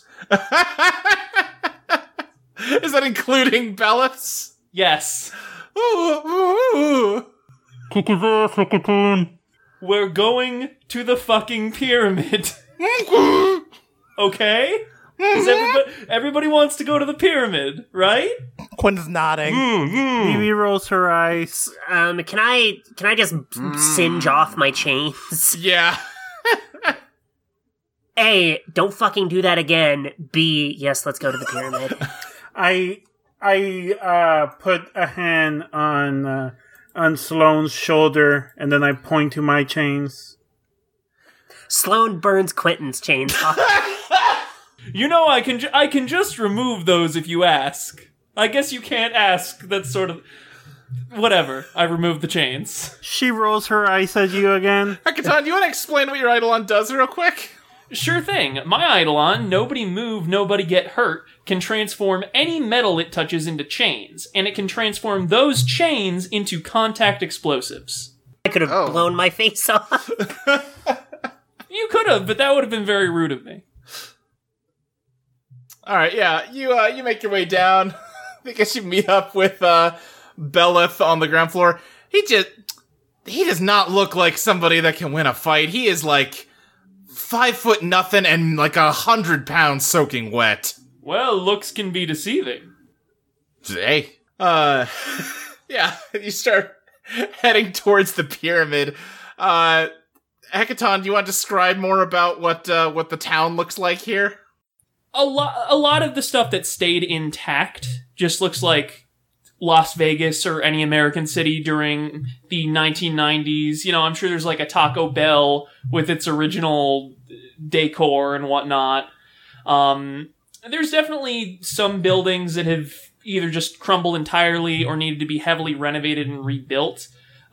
Is that including Bellis? Yes. Kick his ass, Hekaton. We're going to the fucking pyramid. Okay? Because everybody wants to go to the pyramid, right? Quentin's nodding. Phoebe rolls her eyes. Can I just singe off my chains? Yeah. A, don't fucking do that again. B, yes, let's go to the pyramid. I put a hand on Sloane's shoulder, and then I point to my chains. Sloane burns Quentin's chains off. I can just remove those if you ask. I guess you can't ask. That's sort of... Whatever. I removed the chains. She rolls her eyes at you again. Hekaton, do you want to explain what your Eidolon does real quick? Sure thing. My Eidolon, nobody move, nobody get hurt, can transform any metal it touches into chains, and it can transform those chains into contact explosives. I could have blown my face off. You could have, but that would have been very rude of me. Alright, yeah, you make your way down. I guess you meet up with, Belith on the ground floor. He does not look like somebody that can win a fight. He is like 5 nothing and like 100 pounds soaking wet. Well, looks can be deceiving. Hey. Yeah, you start heading towards the pyramid. Hecaton, do you want to describe more about what the town looks like here? A lot of the stuff that stayed intact just looks like Las Vegas or any American city during the 1990s. You know, I'm sure there's like a Taco Bell with its original decor and whatnot. There's definitely some buildings that have either just crumbled entirely or needed to be heavily renovated and rebuilt.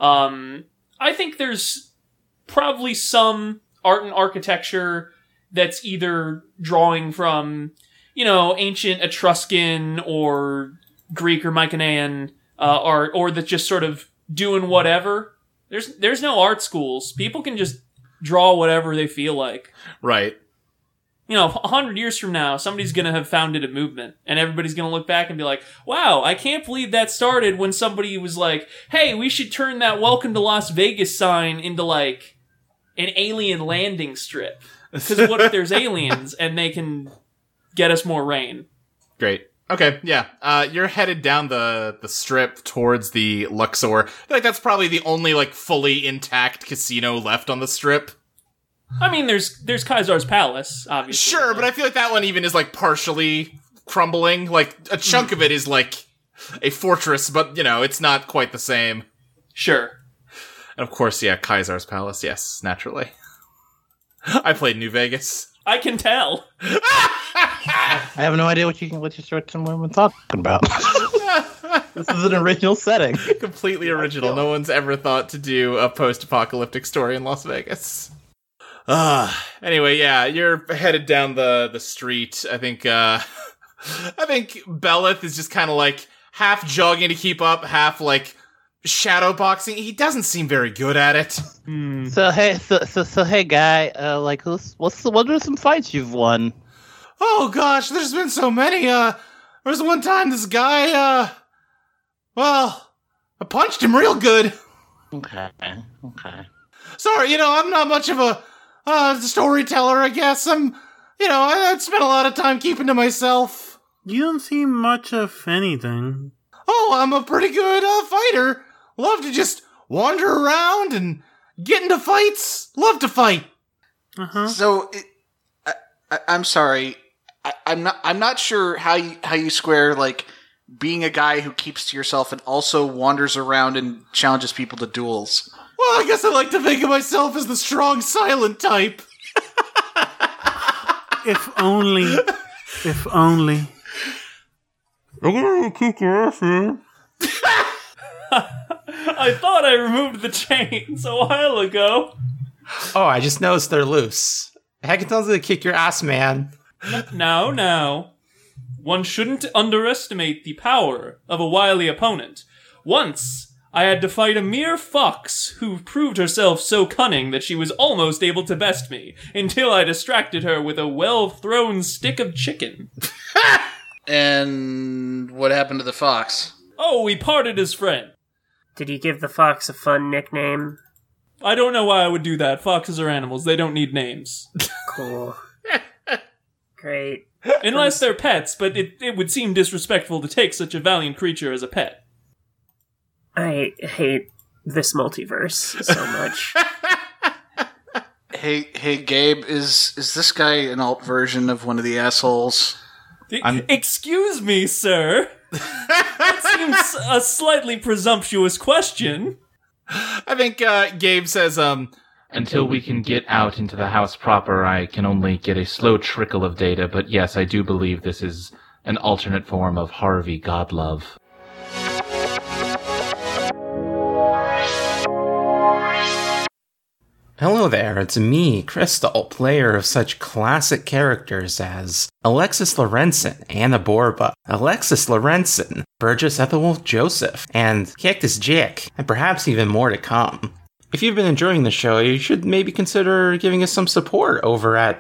I think there's probably some art and architecture that's either drawing from, you know, ancient Etruscan or Greek or Mycenaean art, or that's just sort of doing whatever. There's no art schools. People can just draw whatever they feel like. Right. You know, 100 years from now, somebody's going to have founded a movement, and everybody's going to look back and be like, wow, I can't believe that started when somebody was like, hey, we should turn that Welcome to Las Vegas sign into, like, an alien landing strip. Because what if there's aliens and they can get us more rain? Great. Okay, yeah. You're headed down the strip towards the Luxor. I feel like that's probably the only, like, fully intact casino left on the strip. I mean, there's Kaisar's Palace, obviously. Sure, but I feel like that one even is, like, partially crumbling. Like, a chunk of it is, like, a fortress, but, you know, it's not quite the same. Sure. And of course, yeah, Kaisar's Palace, yes, naturally. I played New Vegas. I can tell. I have no idea what you're talking about. This is an original setting. Completely original. No one's ever thought to do a post-apocalyptic story in Las Vegas. Anyway, yeah, you're headed down the street. I think Belith is just kind of like half jogging to keep up, half like shadow boxing. He doesn't seem very good at it. So hey, guy, like, what are some fights you've won? Oh gosh, there's been so many. There was one time this guy, well, I punched him real good. Okay. Sorry, you know, I'm not much of a storyteller, I guess. I spent a lot of time keeping to myself. You don't seem much of anything. Oh, I'm a pretty good fighter. Love to just wander around and get into fights. Love to fight. Uh-huh. So, I'm sorry. I'm not sure how you square, like, being a guy who keeps to yourself and also wanders around and challenges people to duels. Well, I guess I like to think of myself as the strong, silent type. If only. I'm gonna kick your ass, man. I thought I removed the chains a while ago. Oh, I just noticed they're loose. Hecaton's gonna kick your ass, man. Now. One shouldn't underestimate the power of a wily opponent. Once, I had to fight a mere fox who proved herself so cunning that she was almost able to best me, until I distracted her with a well-thrown stick of chicken. And what happened to the fox? Oh, we parted as friends. Did you give the fox a fun nickname? I don't know why I would do that. Foxes are animals. They don't need names. Cool. Great. Unless they're pets, but it would seem disrespectful to take such a valiant creature as a pet. I hate this multiverse so much. Hey, Gabe, is this guy an alt version of one of the assholes? Excuse me, sir. That seems a slightly presumptuous question. I think Gabe says, Until we can get out into the house proper, I can only get a slow trickle of data, but yes, I do believe this is an alternate form of Harvey Godlove. Hello there, it's me, Crystal, player of such classic characters as Alexis Lorenzen, Anna Borba, Alexis Lorenzen, Burgess Ethelwolf Joseph, and Cactus Jick, and perhaps even more to come. If you've been enjoying the show, you should maybe consider giving us some support over at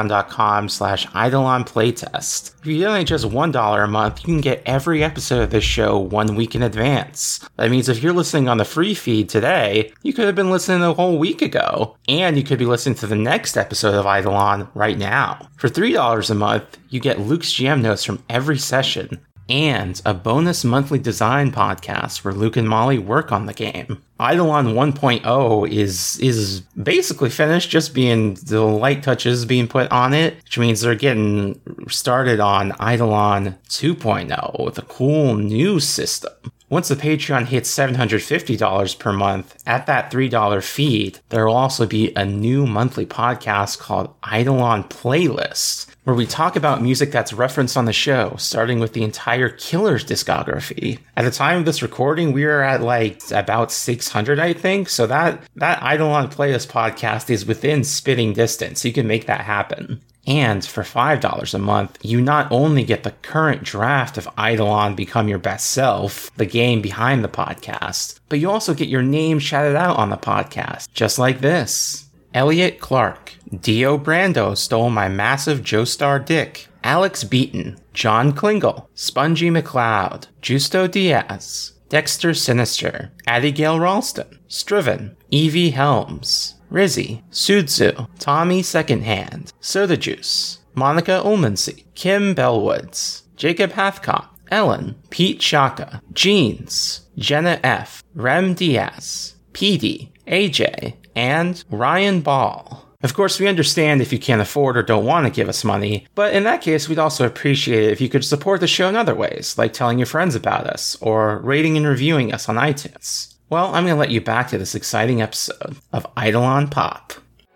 patreon.com/EidolonPlaytest. If you donate just $1 a month, you can get every episode of this show 1 week in advance. That means if you're listening on the free feed today, you could have been listening a whole week ago, and you could be listening to the next episode of Eidolon right now. For $3 a month, you get Luke's GM notes from every session, and a bonus monthly design podcast where Luke and Molly work on the game. Eidolon 1.0 is basically finished, just being the light touches being put on it, which means they're getting started on Eidolon 2.0 with a cool new system. Once the Patreon hits $750 per month, at that $3 feed, there will also be a new monthly podcast called Eidolon Playlist, where we talk about music that's referenced on the show, starting with the entire Killers discography. At the time of this recording, we are at about 600, I think, so that Eidolon Playlist podcast is within spitting distance. You can make that happen. And for $5 a month, you not only get the current draft of Eidolon Become Your Best Self, the game behind the podcast, but you also get your name shouted out on the podcast, just like this. Elliot Clark, Dio Brando stole my massive Joestar dick, Alex Beaton, John Klingel, Spongy McLeod, Justo Diaz, Dexter Sinister, Abigail Ralston, Striven, Evie Helms, Rizzy, Sudzu, Tommy Secondhand, Soda Juice, Monica Ulmansey, Kim Bellwoods, Jacob Hathcock, Ellen, Pete Shaka, Jeans, Jenna F, Rem Diaz, PD, AJ, and Ryan Ball. Of course, we understand if you can't afford or don't want to give us money, but in that case, we'd also appreciate it if you could support the show in other ways, like telling your friends about us, or rating and reviewing us on iTunes. Well, I'm going to let you back to this exciting episode of Eidolon Pop.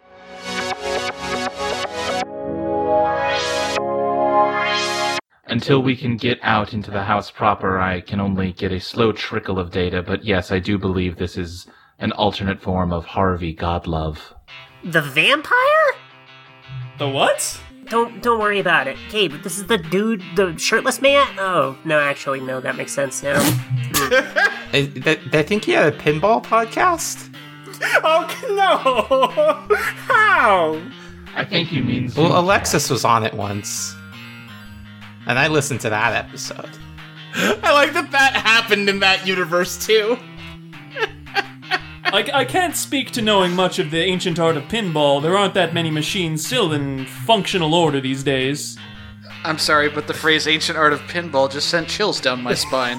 Until we can get out into the house proper, I can only get a slow trickle of data, but yes, I do believe this is an alternate form of Harvey Godlove. The vampire? The what? Don't worry about it. Gabe, this is the dude, the shirtless man? Oh, no, actually, no, that makes sense now. I think he had a pinball podcast? Oh, no! How? I think he means... Well, Alexis was on it once. And I listened to that episode. I like that happened in that universe, too. I can't speak to knowing much of the ancient art of pinball. There aren't that many machines still in functional order these days. I'm sorry, but the phrase ancient art of pinball just sent chills down my spine.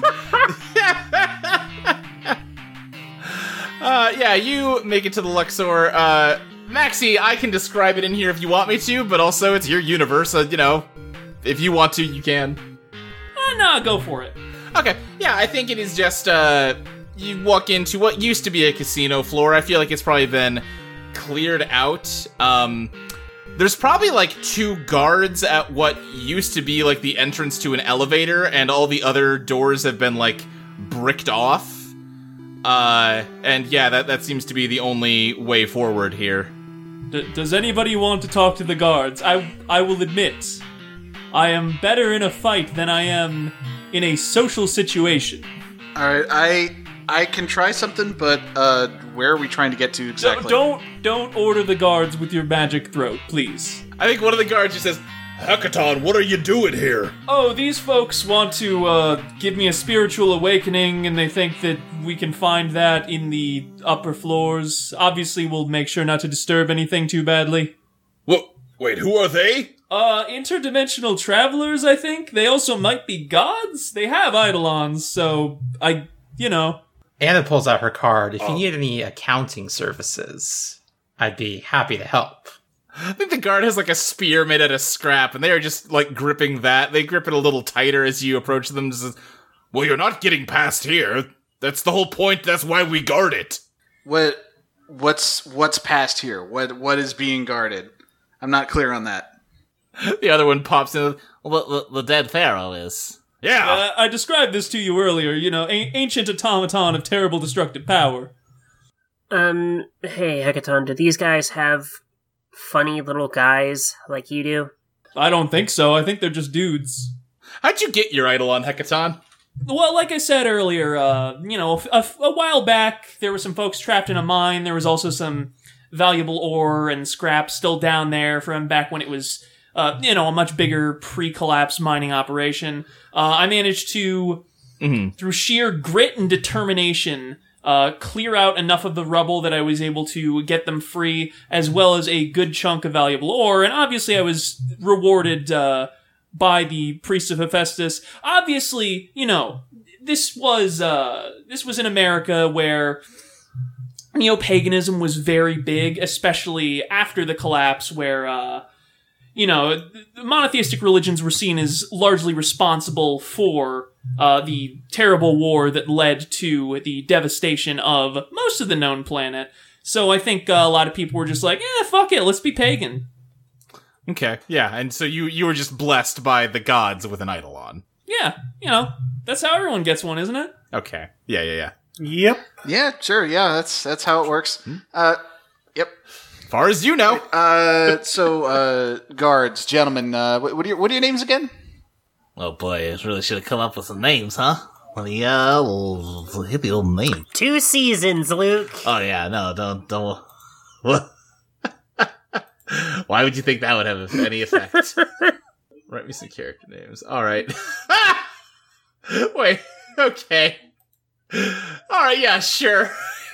Yeah, you make it to the Luxor. Maxie, I can describe it in here if you want me to, but also it's your universe, so, if you want to, you can. Nah, go for it. Okay, yeah, I think it is just, you walk into what used to be a casino floor. I feel like it's probably been cleared out. There's probably, 2 guards at what used to be, the entrance to an elevator, and all the other doors have been, bricked off. And yeah, that seems to be the only way forward here. Does anybody want to talk to the guards? I will admit, I am better in a fight than I am in a social situation. Alright, I can try something, but where are we trying to get to exactly? Don't order the guards with your magic throat, please. I think one of the guards just says, "Hackathon, what are you doing here?" Oh, these folks want to give me a spiritual awakening, and they think that we can find that in the upper floors. Obviously, we'll make sure not to disturb anything too badly. What? Wait, who are they? Interdimensional travelers, I think. They also might be gods. They have eidolons, so Anna pulls out her card. If you need any accounting services, I'd be happy to help. I think the guard has a spear made out of scrap, and they are just gripping that. They grip it a little tighter as you approach them. Says, "Well, you're not getting past here. That's the whole point. That's why we guard it." What's past here? What is being guarded? I'm not clear on that. The other one pops in. Well, the dead pharaoh is. Yeah. I described this to you earlier. Ancient automaton of terrible destructive power. Hey, Hecaton, do these guys have funny little guys like you do? I don't think so. I think they're just dudes. How'd you get your Eidolon, Hecaton? Well, like I said earlier, a while back, there were some folks trapped in a mine. There was also some valuable ore and scrap still down there from back when it was, a much bigger pre-collapse mining operation. I managed to, through sheer grit and determination, clear out enough of the rubble that I was able to get them free, as well as a good chunk of valuable ore. And obviously I was rewarded, by the priest of Hephaestus. Obviously, this was in America where, paganism was very big, especially after the collapse where, the monotheistic religions were seen as largely responsible for the terrible war that led to the devastation of most of the known planet. So I think a lot of people were just like, fuck it, let's be pagan. Okay, yeah, and so you were just blessed by the gods with an Eidolon. Yeah, that's how everyone gets one, isn't it? Okay, yeah. Yep. Yeah, sure. Yeah, that's how it works. Yep. Far as you know. So, guards, gentlemen, what are your names again? Oh boy, I really should have come up with some names, huh? Well, yeah, we'll hit the old name. 2 seasons, Luke. Oh yeah, no, don't. What? Why would you think that would have any effect? Write me some character names. All right. Wait. Okay. All right. Yeah. Sure.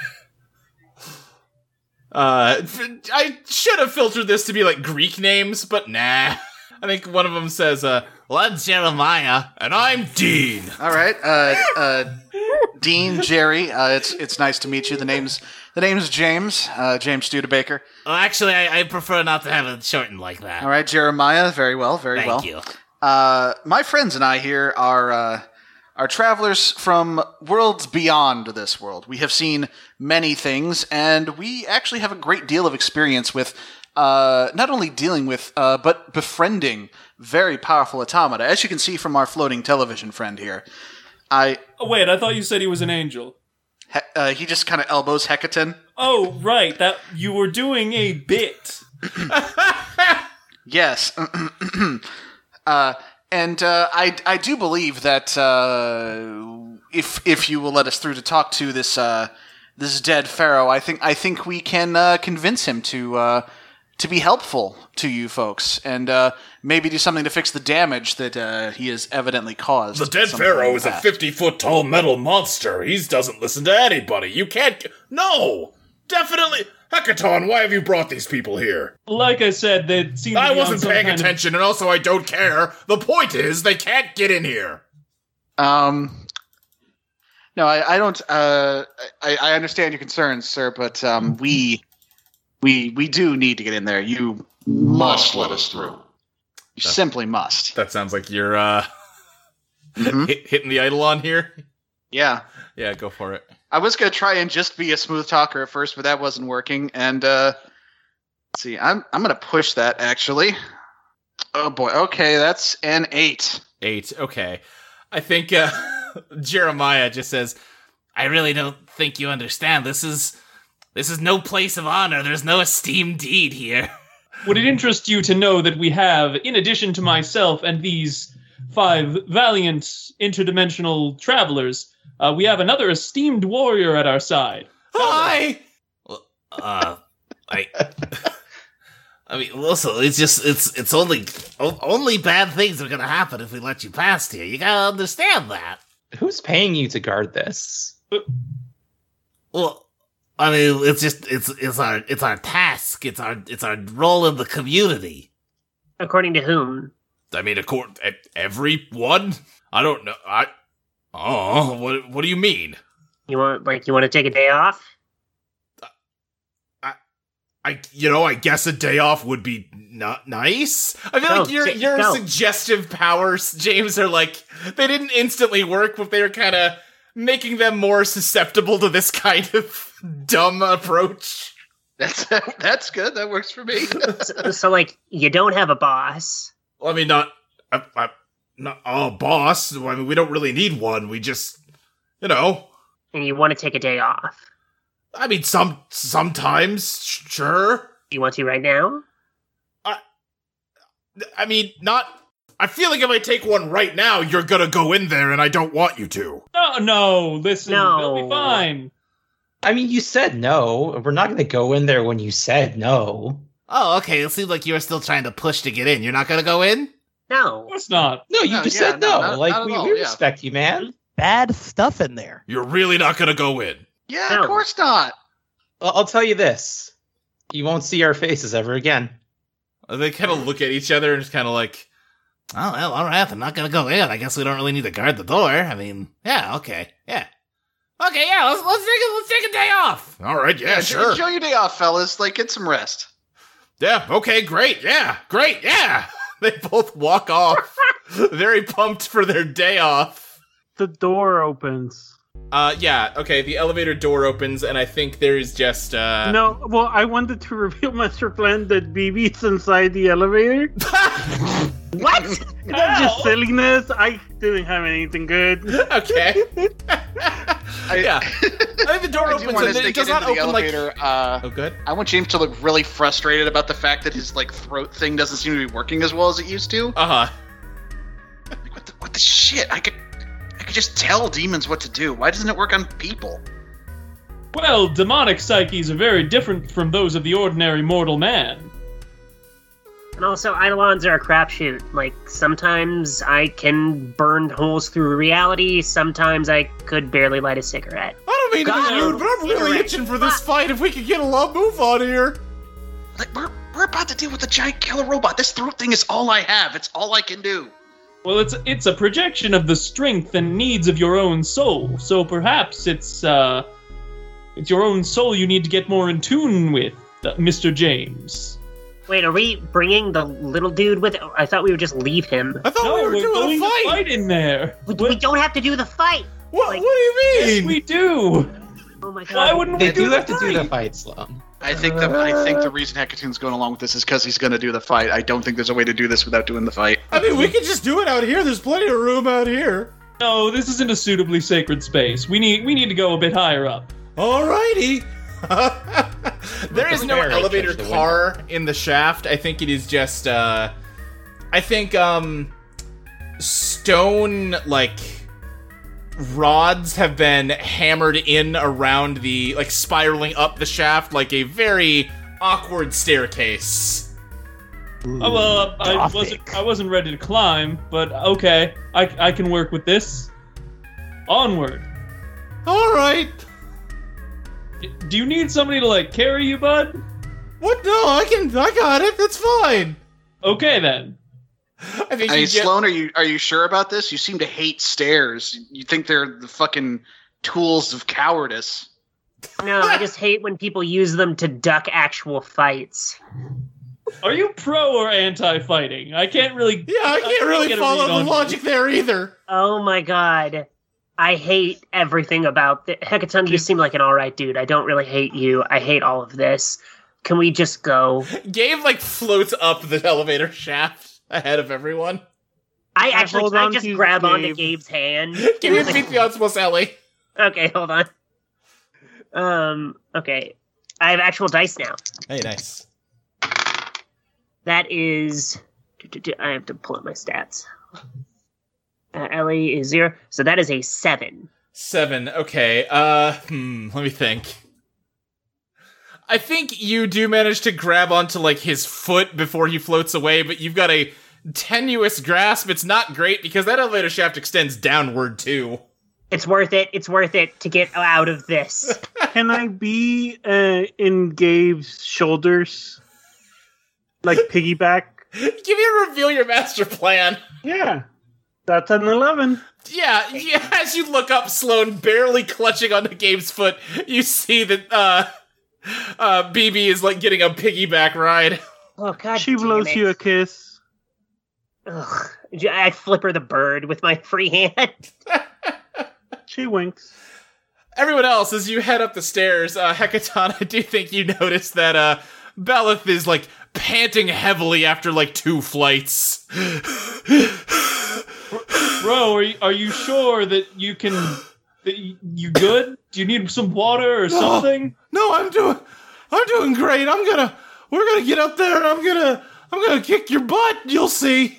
I should have filtered this to be like Greek names, but nah. I think one of them says, "Well, I'm Jeremiah, and I'm Dean." All right. Dean, Jerry. It's nice to meet you. The name's James. James Studebaker. Well, actually, I prefer not to have it shortened like that. All right, Jeremiah. Very well. Very well. Thank you. My friends and I here are travelers from worlds beyond this world. We have seen many things, and we actually have a great deal of experience with not only dealing with, but befriending very powerful automata, as you can see from our floating television friend here. Wait, I thought you said he was an angel. He just kind of elbows Hecaton. Oh, right, that you were doing a bit. Yes. And I do believe that if you will let us through to talk to this dead pharaoh, I think we can convince him to be helpful to you folks and maybe do something to fix the damage that he has evidently caused. The dead pharaoh is a 50-foot tall metal monster. He doesn't listen to anybody. You can't. No, definitely. Hecaton, why have you brought these people here? Like I said, they seem to be I wasn't on paying some kind attention, and also I don't care. The point is, they can't get in here. No, I don't. I understand your concerns, sir, but we do need to get in there. You must let us through. You simply must. That sounds like you're hitting the Eidolon here. Yeah. Yeah, go for it. I was going to try and just be a smooth talker at first, but that wasn't working. And, let's see, I'm going to push that, actually. Oh, boy. Okay, that's an 8. 8, okay. I think Jeremiah just says, I really don't think you understand. This is no place of honor. There's no esteemed deed here. Would it interest you to know that we have, in addition to myself and these 5 valiant interdimensional travelers, we have another esteemed warrior at our side. Hi! Well, I mean, also, it's only bad things are gonna happen if we let you past here. You gotta understand that. Who's paying you to guard this? Well, I mean, it's our task. It's our role in the community. According to whom? I mean, everyone? I don't know. What do you mean? You want to take a day off? I guess a day off would be not nice. I feel like your suggestive powers, James, are like, they didn't instantly work, but they were kind of making them more susceptible to this kind of dumb approach. That's good. That works for me. so, like, you don't have a boss. Well, I mean, not a boss. I mean, we don't really need one. We just, And you want to take a day off. I mean, sometimes, sure. You want to right now? I mean, not... I feel like if I take one right now, you're gonna go in there, and I don't want you to. No, listen, they'll be fine. I mean, you said no. We're not going to go in there when you said no. Oh, okay. It seems like you were still trying to push to get in. You're not going to go in? No. Of course not. No, you just said no. not We respect you, man. Bad stuff in there. You're really not gonna go in. Yeah, No. of course not. Well, I'll tell you this. You won't see our faces ever again. They kind of look at each other and just kind of like, Oh, well, all right. I'm not going to go in. I guess we don't really need to guard the door. I mean, yeah, okay. Yeah. Okay, yeah, let's take a day off. all right, yeah, sure. Enjoy your day off, fellas. Like, get some rest. Yeah, okay, great, yeah. They both walk off, very pumped for their day off. The door opens. Yeah, okay, the elevator door opens, and I think there's just, No, well, I wanted to reveal Master Plan that BB's inside the elevator. What? That's just silliness. I didn't have anything good. Okay. Yeah. I think the door I do opens, want and as they it does get not into the open, like... elevator, Oh, good. I want James to look really frustrated about the fact that his, like, throat thing doesn't seem to be working as well as it used to. Uh-huh. Like, what the shit? I could just tell demons what to do. Why doesn't it work on people? Well, demonic psyches are very different from those of the ordinary mortal man. And also, Eidolons are a crapshoot. Like, sometimes I can burn holes through reality, sometimes I could barely light a cigarette. I don't mean to God, be rude, but I'm really cigarette. itching for this fight if we could get a long move on here. Like, we're about to deal with a giant killer robot. This throat thing is all I have. It's all I can do. Well, it's a projection of the strength and needs of your own soul, so perhaps it's your own soul you need to get more in tune with, Mr. James. Wait, are we bringing the little dude with? I thought we would just leave him. I thought we were we're doing going a fight. to fight in there. We don't have to do the fight. What do you mean? Yes, we do. Oh my god. Why wouldn't They we do have the to do the fight? fight, Sloan. I think the reason Hecatoon's going along with this is because he's going to do the fight. I don't think there's a way to do this without doing the fight. I mean, we could just do it out here. There's plenty of room out here. No, this isn't a suitably sacred space. We need to go a bit higher up. Alrighty. There is no Very elevator touch the car in the shaft. I think it is just, stone, like, rods have been hammered in around the, like, spiraling up the shaft like a very awkward staircase. Oh, well, I wasn't ready to climb, but okay, I can work with this. Onward. Alright. Do you need somebody to, like, carry you, bud? What? No, I got it. That's fine. Okay, then. I think I mean, you get... Sloan, are you sure about this? You seem to hate stairs. You think they're the fucking tools of cowardice. No, I just hate when people use them to duck actual fights. Are you pro or anti-fighting? I can't really... Yeah, I can't really get a follow read the on you. logic there either. Oh my god. I hate everything about it. Hecaton, you seem like an alright dude. I don't really hate you. I hate all of this. Can we just go? Gabe, like, floats up the elevator shaft ahead of everyone. I hold on just to grab onto Gabe. Gabe's hand. Give me a Pipion Ellie. Okay, hold on. Okay. I have actual dice now. Hey, nice. That is... I have to pull up my stats. Ellie is 0, so that is a 7. 7, okay. Let me think. I think you do manage to grab onto, like, his foot before he floats away, but you've got a tenuous grasp. It's not great because that elevator shaft extends downward, too. It's worth it. It's worth it to get out of this. Can I be in Gabe's shoulders? Like piggyback? Give me a reveal your master plan. Yeah. That's an 11. Yeah, as you look up, Sloan barely clutching onto Gabe's foot, you see that, BB is, like, getting a piggyback ride. Oh, God She damn blows it. you a kiss. Ugh. I flip her the bird with my free hand. She winks. Everyone else, as you head up the stairs, Hecaton, I do think you notice that, Belith is, like, panting heavily after, like, 2 flights. Bro, are you sure that you can You good? Do you need some water or something? No, I'm doing great. We're gonna get up there and I'm gonna kick your butt. You'll see.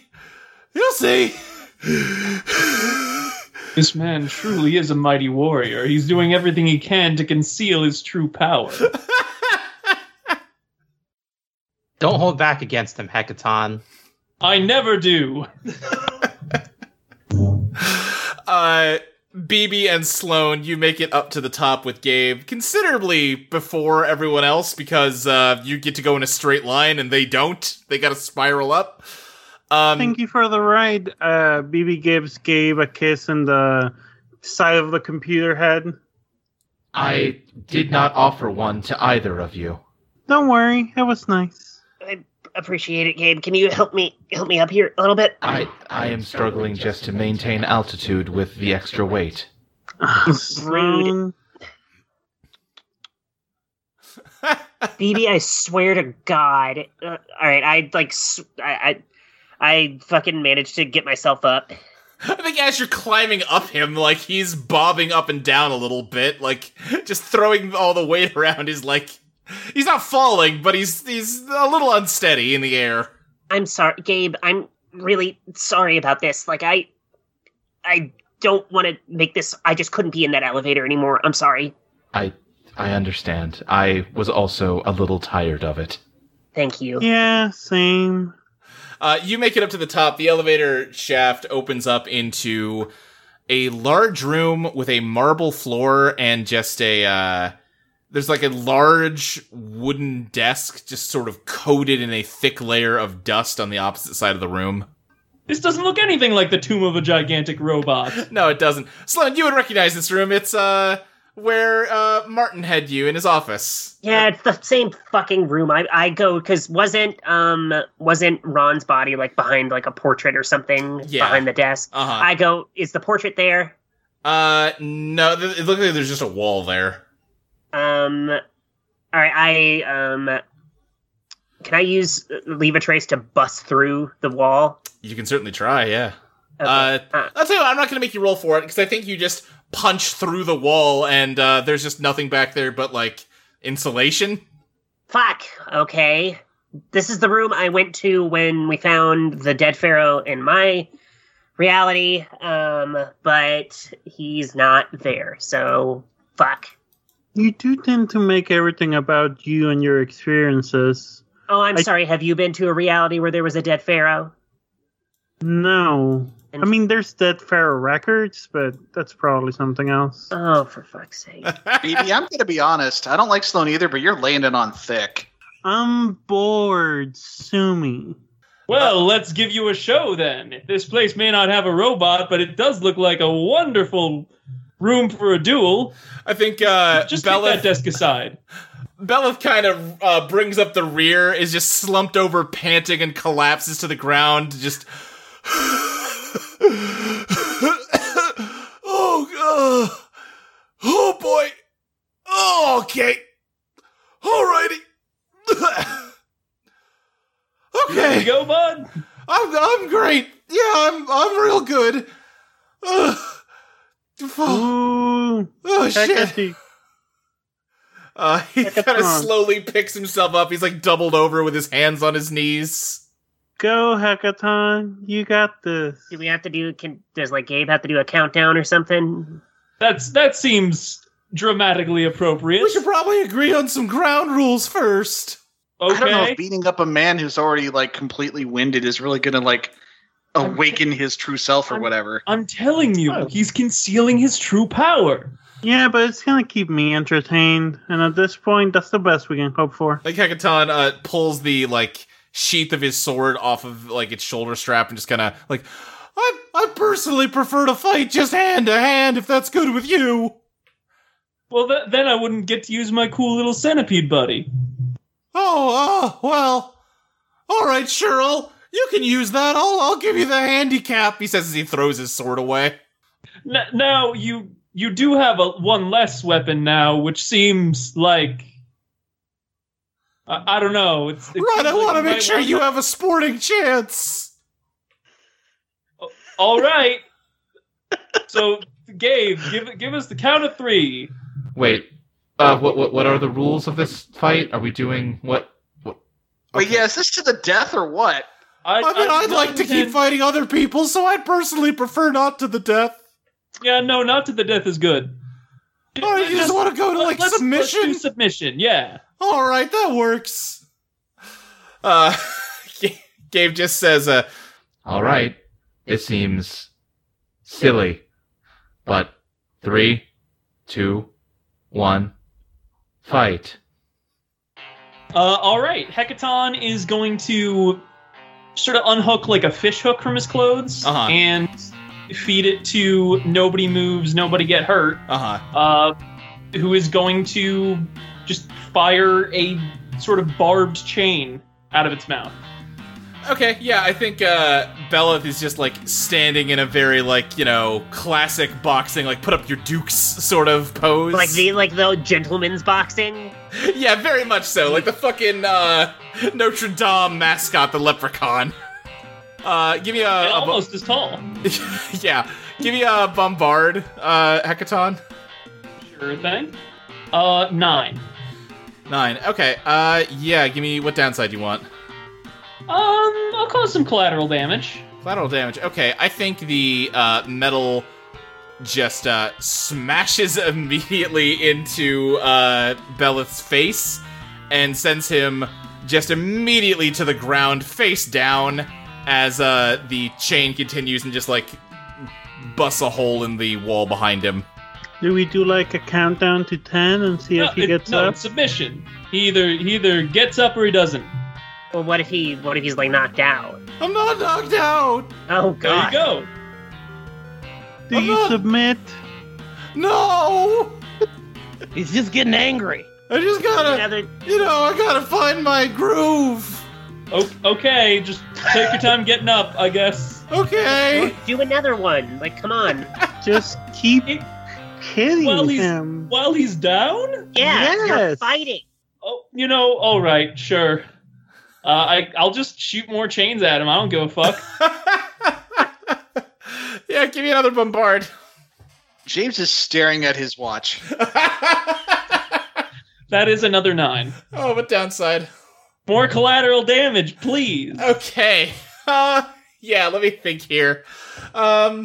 This man truly is a mighty warrior. He's doing everything he can to conceal his true power. Don't hold back against him, Hecaton. I never do. BB and Sloane, you make it up to the top with Gabe considerably before everyone else because you get to go in a straight line and they don't. They gotta spiral up. Thank you for the ride. BB gives Gabe a kiss in the side of the computer head. I did not offer one to either of you. Don't worry, it was nice. I appreciate it, Gabe. Can you help me up here a little bit? I am struggling just to maintain altitude with the extra weight. Rude. BB, I swear to God. All right, I fucking managed to get myself up. I think as you're climbing up him, like, he's bobbing up and down a little bit, like, just throwing all the weight around is like... He's not falling, but he's a little unsteady in the air. I'm sorry, Gabe. I'm really sorry about this. Like, I don't want to make this... I just couldn't be in that elevator anymore. I'm sorry. I understand. I was also a little tired of it. Thank you. Yeah, same. You make it up to the top. The elevator shaft opens up into a large room with a marble floor and just there's like a large wooden desk just sort of coated in a thick layer of dust on the opposite side of the room. This doesn't look anything like the tomb of a gigantic robot. No, it doesn't. Sloane, you would recognize this room. It's where Martin had you in his office. Yeah, it's the same fucking room. I go because wasn't Ron's body like behind like a portrait or something behind the desk? Uh-huh. I go, is the portrait there? No, it looks like there's just a wall there. All right, can I use Leave a Trace to bust through the wall? You can certainly try, yeah. Okay. I'll tell you what, I'm not going to make you roll for it, because I think you just punch through the wall, and there's just nothing back there but, like, insulation. Fuck, okay. This is the room I went to when we found the dead pharaoh in my reality, but he's not there, so fuck. You do tend to make everything about you and your experiences. Oh, I'm sorry, have you been to a reality where there was a dead pharaoh? No. I mean, there's dead pharaoh records, but that's probably something else. Oh, for fuck's sake. BB, I'm gonna be honest. I don't like Sloane either, but you're laying it on thick. I'm bored. Sue me. Well, let's give you a show then. This place may not have a robot, but it does look like a wonderful room for a duel. I think just take that desk aside. Belith kind of brings up the rear, is just slumped over, panting, and collapses to the ground. Just oh boy. Oh, okay. Alrighty. Okay. There you go, bud. I'm great. Yeah, I'm real good. Ooh, shit. He kind of slowly picks himself up. He's like doubled over with his hands on his knees. Go, Hecaton. You got this. Do we have to do... does, like, Gabe have to do a countdown or something? That seems dramatically appropriate. We should probably agree on some ground rules first. Okay. I don't know if beating up a man who's already, like, completely winded is really gonna, like, awaken his true self or whatever. I'm telling you, he's concealing his true power. Yeah, but it's gonna keep me entertained, and at this point, that's the best we can hope for. Like, Hecaton pulls the, like, sheath of his sword off of, like, its shoulder strap and just kind of, like, I personally prefer to fight just hand to hand, if that's good with you. Well, then I wouldn't get to use my cool little centipede buddy. Well, alright, sure, you can use that, I'll give you the handicap, he says as he throws his sword away. Now, you do have one less weapon now, which seems like... I don't know. Right, I want to make sure you have a sporting chance. All right. So, Gabe, give us the count of 3. Wait, what are the rules of this fight? Are we doing what? Wait, yeah, is this to the death or what? I'd like to keep fighting other people, so I'd personally prefer not to the death. Yeah, no, not to the death is good. Oh, you just want to go to, submission? Let's do submission, yeah. Alright, that works. Gabe just says, Alright, it seems silly, but 3, 2, 1, fight. Alright, Hecaton is going to sort of unhook like a fish hook from his clothes and feed it to Nobody Moves, Nobody Get Hurt, who is going to just fire a sort of barbed chain out of its mouth. Okay, yeah, I think Belith is just standing in a very classic boxing, put up your dukes sort of pose. Like the gentleman's boxing? Yeah, very much so. Like the fucking Notre Dame mascot, the leprechaun. Give me almost as tall. Yeah. Give me a bombard, Hecaton. Sure thing. 9. 9. Okay. Yeah, give me what downside you want. I'll cause some collateral damage. Collateral damage. Okay, I think the metal just smashes immediately into Belith's face and sends him just immediately to the ground, face down, as the chain continues and just busts a hole in the wall behind him. Do we do a countdown to 10 and see if he gets up? No, it's submission. He either gets up or he doesn't. Well, what if he's knocked out? I'm not knocked out! Oh, God. There you go. Do you submit? No! He's just getting angry. I just gotta, I gotta find my groove. Okay, just take your time getting up, I guess. Okay. Do another one. Come on. Just keep hitting him. While he's down? Yeah, yes. You're fighting. Oh, all right, sure. I'll just shoot more chains at him. I don't give a fuck. Yeah, give me another bombard. James is staring at his watch. That is another 9. Oh, what downside? More collateral damage, please. Okay. Yeah, let me think here. Are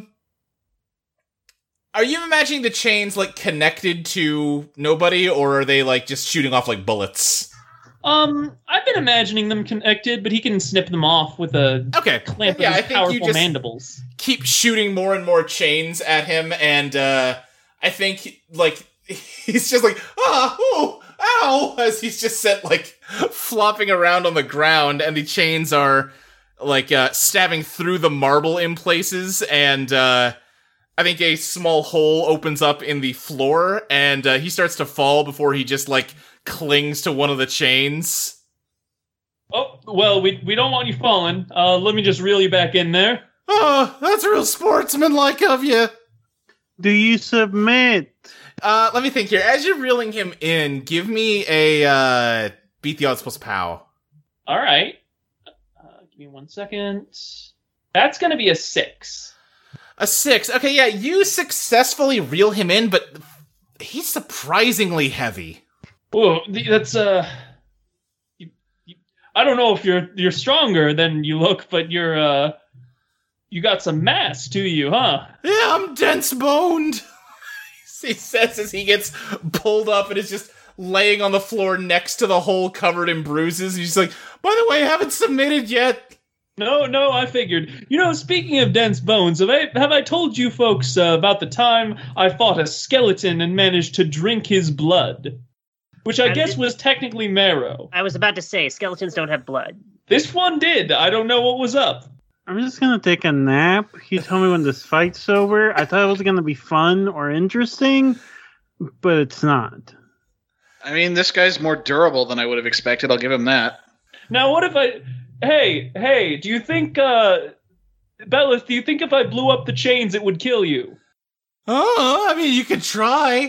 you imagining the chains connected to Nobody, or are they just shooting off bullets? I've been imagining them connected, but he can snip them off with a clamp of his powerful mandibles. Keep shooting more and more chains at him, and I think he's just oh, ow, as he's just sent flopping around on the ground, and the chains are stabbing through the marble in places, and I think a small hole opens up in the floor, and he starts to fall before he just clings to one of the chains. Oh, well, we don't want you falling. Let me just reel you back in there. Oh, that's real sportsmanlike of you. Do you submit? Let me think here. As you're reeling him in, give me a beat the odds plus pow. All right. Give me 1 second. That's going to be a 6. A 6. Okay, yeah, you successfully reel him in, but he's surprisingly heavy. Whoa, that's I don't know if you're stronger than you look, but you're you got some mass to you, huh? Yeah, I'm dense boned. He says as he gets pulled up and is just laying on the floor next to the hole covered in bruises. He's by the way, I haven't submitted yet. No, I figured. Speaking of dense bones, have I told you folks about the time I fought a skeleton and managed to drink his blood? Which I guess was technically marrow. I was about to say, skeletons don't have blood. This one did. I don't know what was up. I'm just gonna take a nap. You tell me when this fight's over. I thought it was gonna be fun or interesting, but it's not. I mean, this guy's more durable than I would have expected. I'll give him that. Now, what if I... Hey, do you think, Belith, do you think if I blew up the chains it would kill you? Oh, I mean, you could try.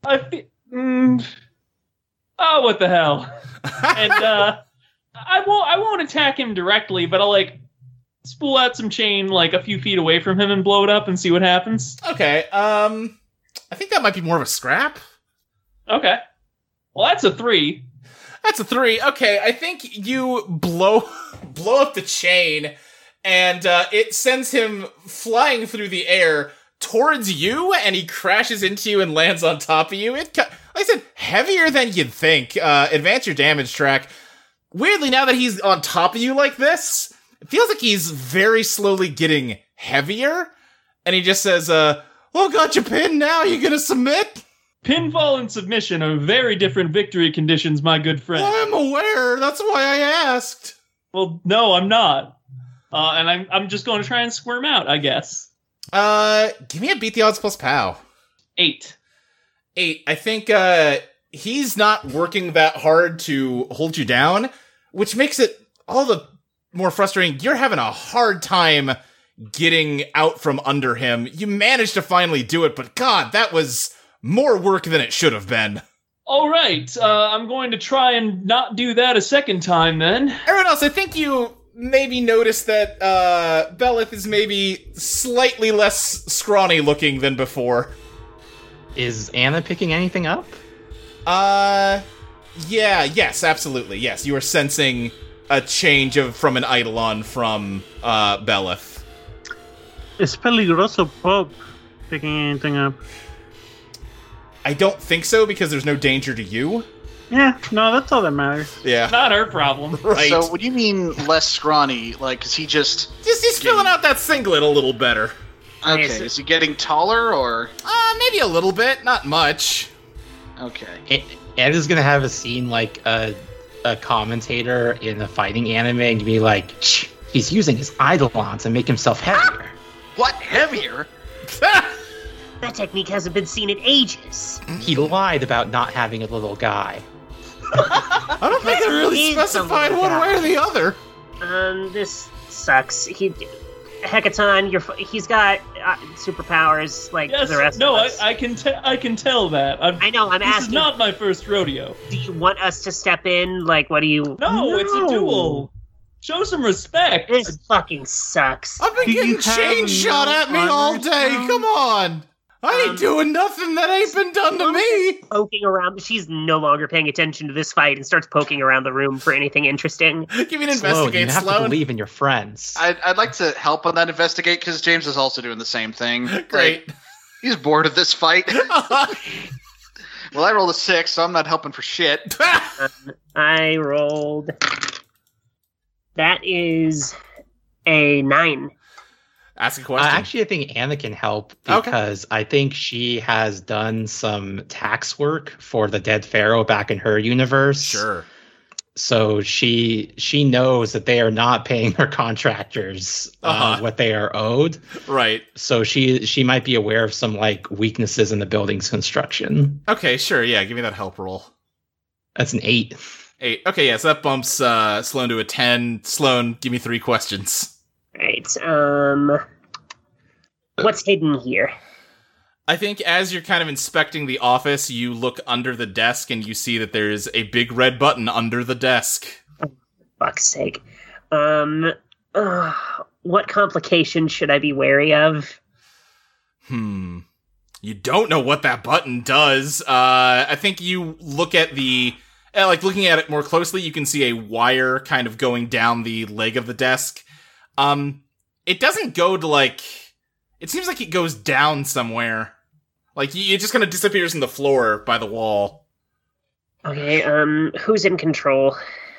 Oh, what the hell? And, I won't attack him directly, but I'll, spool out some chain like a few feet away from him and blow it up and see what happens. Okay, I think that might be more of a scrap. Okay. Well, that's a 3. That's a 3. Okay, I think you blow up the chain, and it sends him flying through the air towards you, and he crashes into you and lands on top of you. Like I said, heavier than you'd think. Advance your damage track. Weirdly, now that he's on top of you like this, it feels like he's very slowly getting heavier, and he just says, well, got you pinned now, you gonna submit? Pinfall and submission are very different victory conditions, my good friend. I'm aware, that's why I asked. Well, no, I'm not. And I'm just going to try and squirm out, I guess. Give me a beat the odds plus POW. 8. I think, he's not working that hard to hold you down, which makes it all the more frustrating. You're having a hard time getting out from under him. You managed to finally do it, but God, that was more work than it should have been. All right, I'm going to try and not do that a second time, then. Everyone else, I think you maybe noticed that Belith is maybe slightly less scrawny looking than before. Is Anna picking anything up? Yes, absolutely. Yes, you are sensing a change from an Eidolon from Belith. Is Peligroso Pope picking anything up? I don't think so, because there's no danger to you. Yeah, no, that's all that matters. Yeah. Not our problem. Right. So what do you mean less scrawny? Like, is he just he's filling out that singlet a little better. Okay, is he getting taller, or? Maybe a little bit, not much. Okay. Anna's gonna have a scene like a commentator in a fighting anime and be like, he's using his Eidolon to make himself heavier. What? Heavier? That technique hasn't been seen in ages. He lied about not having a little guy. I don't think it really specified one way or the other. This sucks. Hecaton, he's got superpowers like the rest of us. I can tell that. I know, I'm asking. This is not my first rodeo. Do you want us to step in? Like, what do you... No, it's a duel. Show some respect. This fucking sucks. I've been getting chain shot at me all day. Come on. I ain't doing nothing that ain't been done to me. Poking around. She's no longer paying attention to this fight and starts poking around the room for anything interesting. Give me an investigate, You have to believe in your friends. I'd like to help on that investigate, because James is also doing the same thing. Great. Like, he's bored of this fight. Well, I rolled a 6, so I'm not helping for shit. I rolled... That is a 9. Ask a question. Actually, I think Anna can help because I think she has done some tax work for the dead pharaoh back in her universe. Sure. So she knows that they are not paying their contractors what they are owed. Right. So she might be aware of some like weaknesses in the building's construction. Okay, sure. Yeah, give me that help roll. That's an 8. 8. Okay, yeah, so that bumps Sloan to a 10. Sloan, give me 3 questions. Right, what's hidden here? I think as you're kind of inspecting the office, you look under the desk and you see that there's a big red button under the desk. Oh, for fuck's sake. What complications should I be wary of? You don't know what that button does. I think you look at looking at it more closely, you can see a wire kind of going down the leg of the desk. It doesn't go to it seems like it goes down somewhere. Like, it just kind of disappears in the floor by the wall. Okay, who's in control?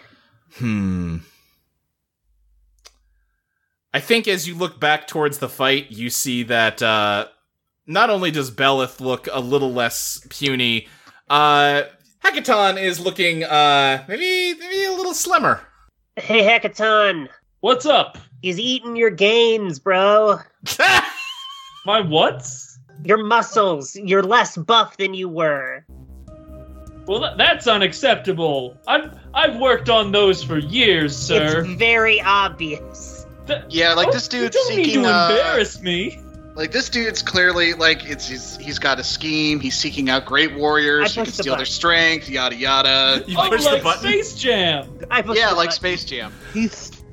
I think as you look back towards the fight, you see that, not only does Belith look a little less puny, Hecaton is looking, maybe a little slimmer. Hey, Hecaton! What's up? He's eating your gains, bro. My what? Your muscles. You're less buff than you were. Well, that's unacceptable. I've worked on those for years, sir. It's very obvious. This dude's you don't seeking... need to embarrass me. Like, this dude's clearly, he's got a scheme, he's seeking out great warriors who can steal their strength, yada yada. You push the button? Space Jam! Space Jam. He's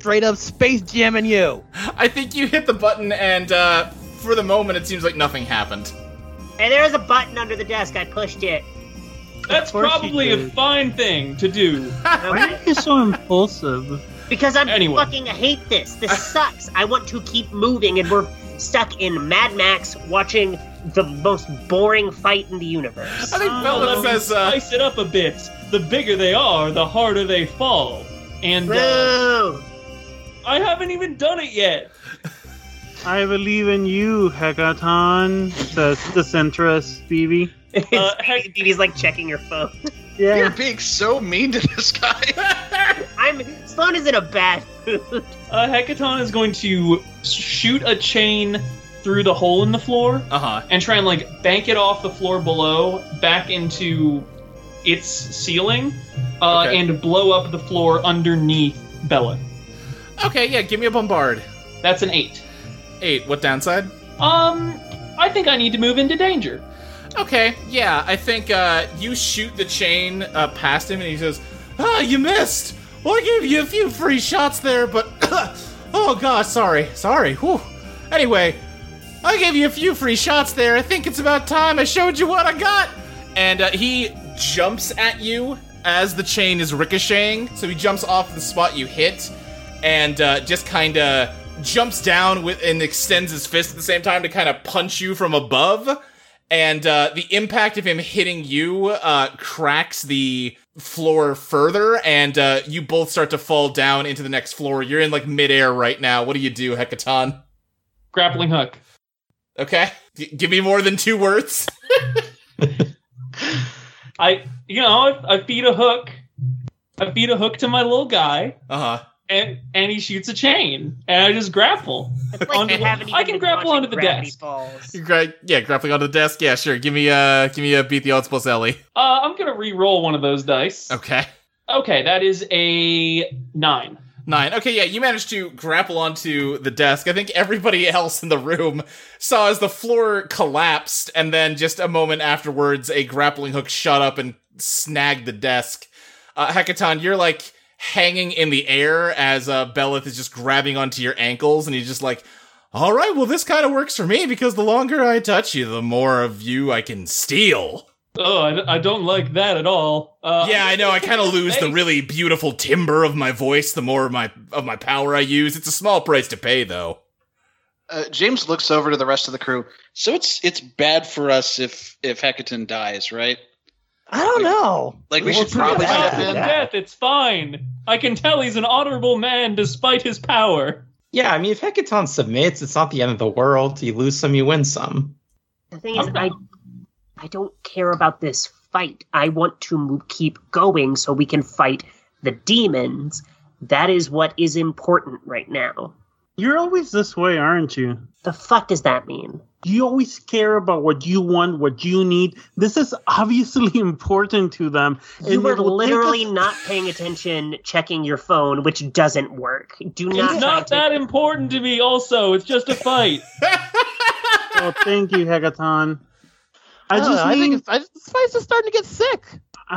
straight up space jamming you. I think you hit the button, and for the moment, it seems like nothing happened. Hey, there's a button under the desk. I pushed it. That's probably a fine thing to do. Why are you so impulsive? Because I Anyway. fucking hate this. This sucks. I want to keep moving, and we're stuck in Mad Max watching the most boring fight in the universe. I think Bella says, Spice it up a bit. The bigger they are, the harder they fall. And Boo! I haven't even done it yet. I believe in you, Hekaton, says the centrist Phoebe. He's like checking your phone. Yeah. You're being so mean to this guy. Sloan is in a bad mood. Hekaton is going to shoot a chain through the hole in the floor and try and like bank it off the floor below back into its ceiling and blow up the floor underneath Bella. okay, yeah, give me a bombard. That's an 8. 8, what downside? I think I need to move into danger. Okay, yeah, I think you shoot the chain past him, and he says, you missed! Well, I gave you a few free shots there, but... oh, gosh, sorry. Whew. Anyway, I gave you a few free shots there. I think it's about time I showed you what I got! And he jumps at you as the chain is ricocheting, so he jumps off the spot you hit, and just kind of jumps down and extends his fist at the same time to kind of punch you from above. And the impact of him hitting you cracks the floor further, and you both start to fall down into the next floor. You're in, like, midair right now. What do you do, Hekaton? Grappling hook. Okay. Give me more than 2 words. I feed a hook. I feed a hook to my little guy. And he shoots a chain, and I just grapple. I can grapple onto the desk. Grappling onto the desk. Yeah, sure. Give me a beat the odds plus Ellie. I'm gonna re-roll one of those dice. Okay. Okay, that is a 9. 9. Okay, yeah, you managed to grapple onto the desk. I think everybody else in the room saw as the floor collapsed, and then just a moment afterwards, a grappling hook shot up and snagged the desk. Hekaton, you're like hanging in the air as Belith is just grabbing onto your ankles, and he's just like, all right, well, this kind of works for me, because the longer I touch you, the more of you I can steal. Oh, I don't like that at all. Yeah, I know, I kind of lose the really beautiful timbre of my voice the more of my power I use. It's a small price to pay, though. James looks over to the rest of the crew. So it's bad for us if Hekaton dies, right? I don't know. Like, we should probably step in. Death, it's fine. I can tell he's an honorable man despite his power. Yeah, I mean, if Hekaton submits, it's not the end of the world. You lose some, you win some. The thing is, I don't care about this fight. I want to keep going so we can fight the demons. That is what is important right now. You're always this way, aren't you? The fuck does that mean? You always care about what you want, what you need. This is obviously important to them. You were literally not paying attention, checking your phone, which doesn't work. Do not. It's not that important to me, also. It's just a fight. Oh, thank you, Hekaton. I think the spice is starting to get sick.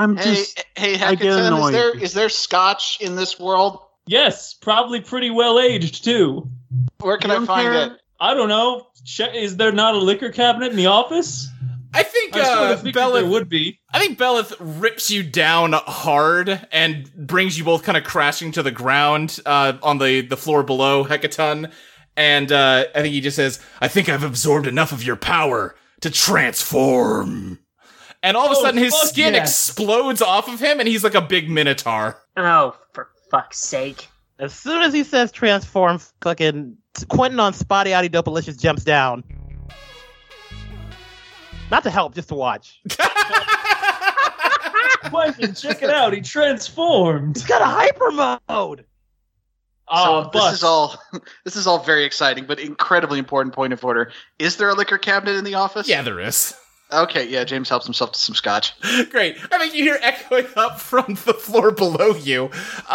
Hey, Hekaton, is there scotch in this world? Yes, probably pretty well aged, too. Where can I find it? I don't know. Is there not a liquor cabinet in the office? I think Belith there would be. I think Belith rips you down hard and brings you both kind of crashing to the ground on the floor below, Hekaton. And I think he just says, I think I've absorbed enough of your power to transform. And all of a sudden his skin explodes off of him and he's like a big minotaur. Oh, for fuck's sake. As soon as he says transform, fucking Quentin on Spotty Outy Dopalicious jumps down. Not to help, just to watch. Quentin, check it out. He transformed. He's got a hyper mode. So this is all very exciting, but incredibly important point of order. Is there a liquor cabinet in the office? Yeah, there is. Okay, yeah, James helps himself to some scotch. Great. I think you hear echoing up from the floor below you.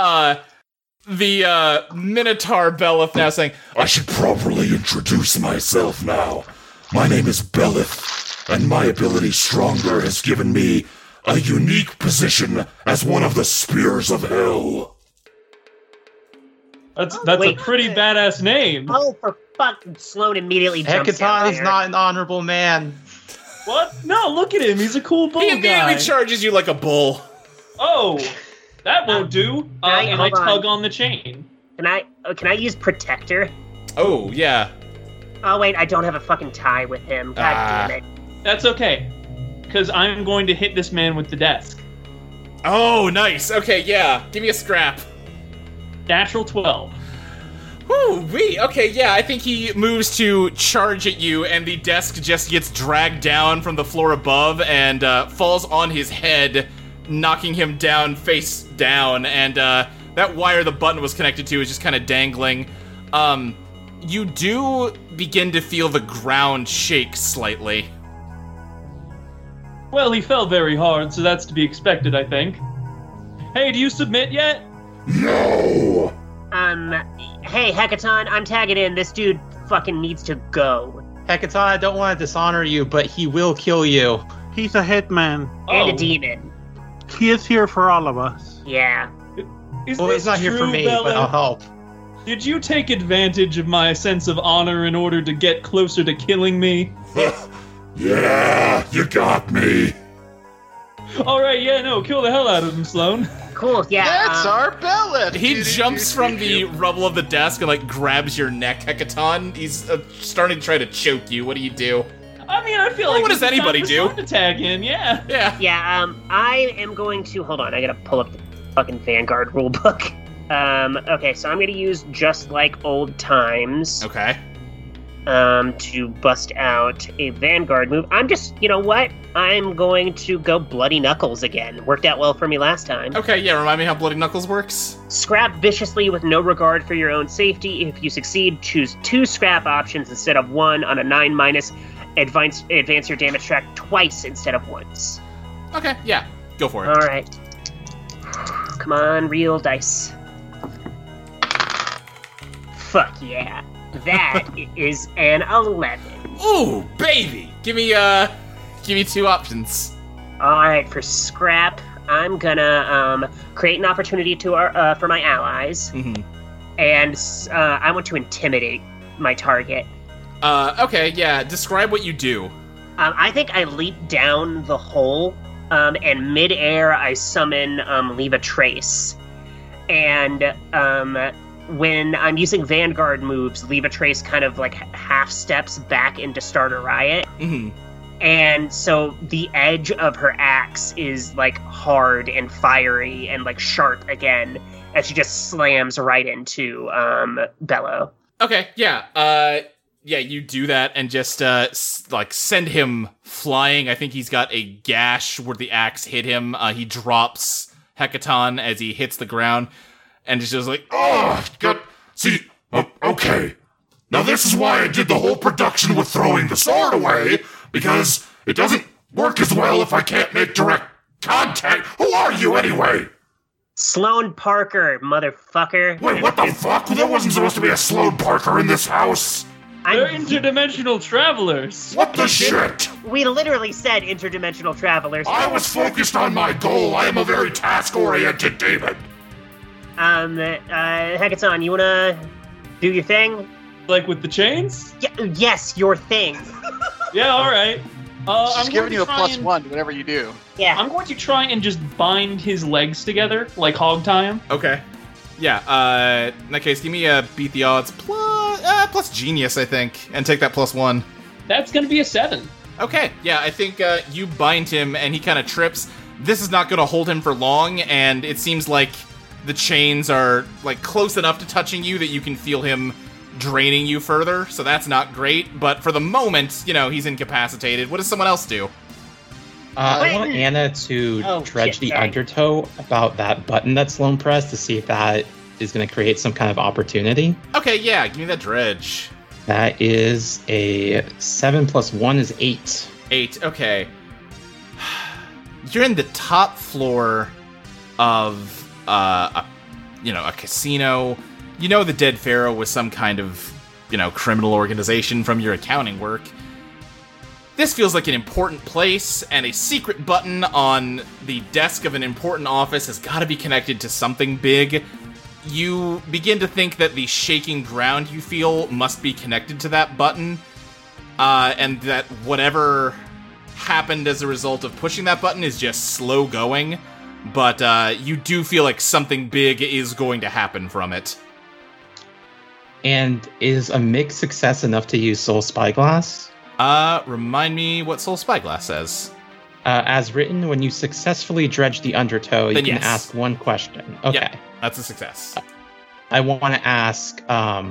The Minotaur Belith now saying, I should properly introduce myself now. My name is Belith, and my ability Stronger has given me a unique position as one of the Spears of Hell. That's Wait. a pretty badass name. Oh, for fucking Sloan immediately jumps out Hecaton is there. not an honorable man. What? No, look at him. He's a cool bull He immediately guy. charges you like a bull. Oh, that won't do. And I hold on. tug on the chain. Can I use Protector? Oh, yeah. Oh, wait, I don't have a fucking tie with him. God damn it. That's okay, because I'm going to hit this man with the desk. Oh, nice. Okay, yeah. Give me a scrap. Natural 12. Woo-wee. Okay, yeah, I think he moves to charge at you, and the desk just gets dragged down from the floor above and falls on his head, knocking him down face down, and that wire the button was connected to is just kind of dangling. You do begin to feel the ground shake slightly. Well, he fell very hard, so that's to be expected, I think. Hey, do you submit yet? No! Hey, Hecaton, I'm tagging in. This dude fucking needs to go. Hecaton, I don't want to dishonor you, but he will kill you. He's a hitman. And Oh. a demon. He is here for all of us. Yeah. Is Well, this he's not here for true, me, Bella? but I'll help. Did you take advantage of my sense of honor in order to get closer to killing me? Yeah, you got me. Alright, yeah, no, kill the hell out of him, Sloan. Cool, yeah. That's our Bellith! He jumps from the rubble of the desk and, like, grabs your neck, Hecaton. He's starting to try to choke you. What do you do? I mean, I feel Well, like what does this is anybody time for do? Sloan to tag in, yeah. Yeah. Yeah, I am going to... Hold on, I gotta pull up the fucking Vanguard rulebook. Okay, so I'm gonna use Just Like Old Times, Okay. to bust out a Vanguard move. You know what? I'm going to go Bloody Knuckles again. Worked out well for me last time. Okay, yeah, remind me how Bloody Knuckles works. Scrap viciously with no regard for your own safety. If you succeed, choose 2 scrap options instead of 1 on a 9-. Advance your damage track twice instead of once. Okay, yeah, go for it. Alright. Come on, real dice. Fuck yeah. That is an 11. Ooh, baby! Give me 2 options. Alright, for scrap, I'm gonna create an opportunity for my allies. Mm-hmm. And I want to intimidate my target. Okay, yeah, describe what you do. I think I leap down the hole, and mid-air I summon Leave a Trace. And when I'm using Vanguard moves, Leave a Trace kind of like half steps back into Start a Riot. Mm-hmm. And so the edge of her axe is like hard and fiery and like sharp again, and she just slams right into Bello. Okay, yeah, yeah, you do that and just, send him flying. I think he's got a gash where the axe hit him. He drops Hecaton as he hits the ground, and it's just like, Oh, God. See, okay. Now this is why I did the whole production with throwing the sword away, because it doesn't work as well if I can't make direct contact. Who are you anyway? Sloan Parker, motherfucker. Wait, what the fuck? There wasn't supposed to be a Sloan Parker in this house. They're interdimensional travelers. What the shit? We literally said interdimensional travelers. I was focused on my goal. I am a very task-oriented demon. Hecaton, you wanna do your thing? Like with the chains? Yes, your thing. Yeah, alright. She's giving you a +1 whatever you do. Yeah. I'm going to try and just bind his legs together, like hog tie him. okay. Yeah, in that case, give me a beat the odds plus genius, I think, and take that +1. That's gonna be a 7. Okay, yeah, I think you bind him and he kind of trips. This is not going to hold him for long, and it seems like the chains are like close enough to touching you that you can feel him draining you further, so that's not great. But for the moment, he's incapacitated. What does someone else do? I want Anna to dredge the undertow about that button that Sloan pressed to see if that is going to create some kind of opportunity. Okay, yeah, give me that dredge. That is a 7 + 1 is 8. 8, okay. You're in the top floor of, a casino. You know the Dead Pharaoh was some kind of, criminal organization from your accounting work. This feels like an important place, and a secret button on the desk of an important office has got to be connected to something big. you begin to think that the shaking ground you feel must be connected to that button, and that whatever happened as a result of pushing that button is just slow going, but you do feel like something big is going to happen from it. And is a mixed success enough to use Soul Spyglass? Remind me what Soul Spyglass says. As written, when you successfully dredge the undertow, you Then can yes. ask one question. Okay. Yeah, that's a success. I want to ask,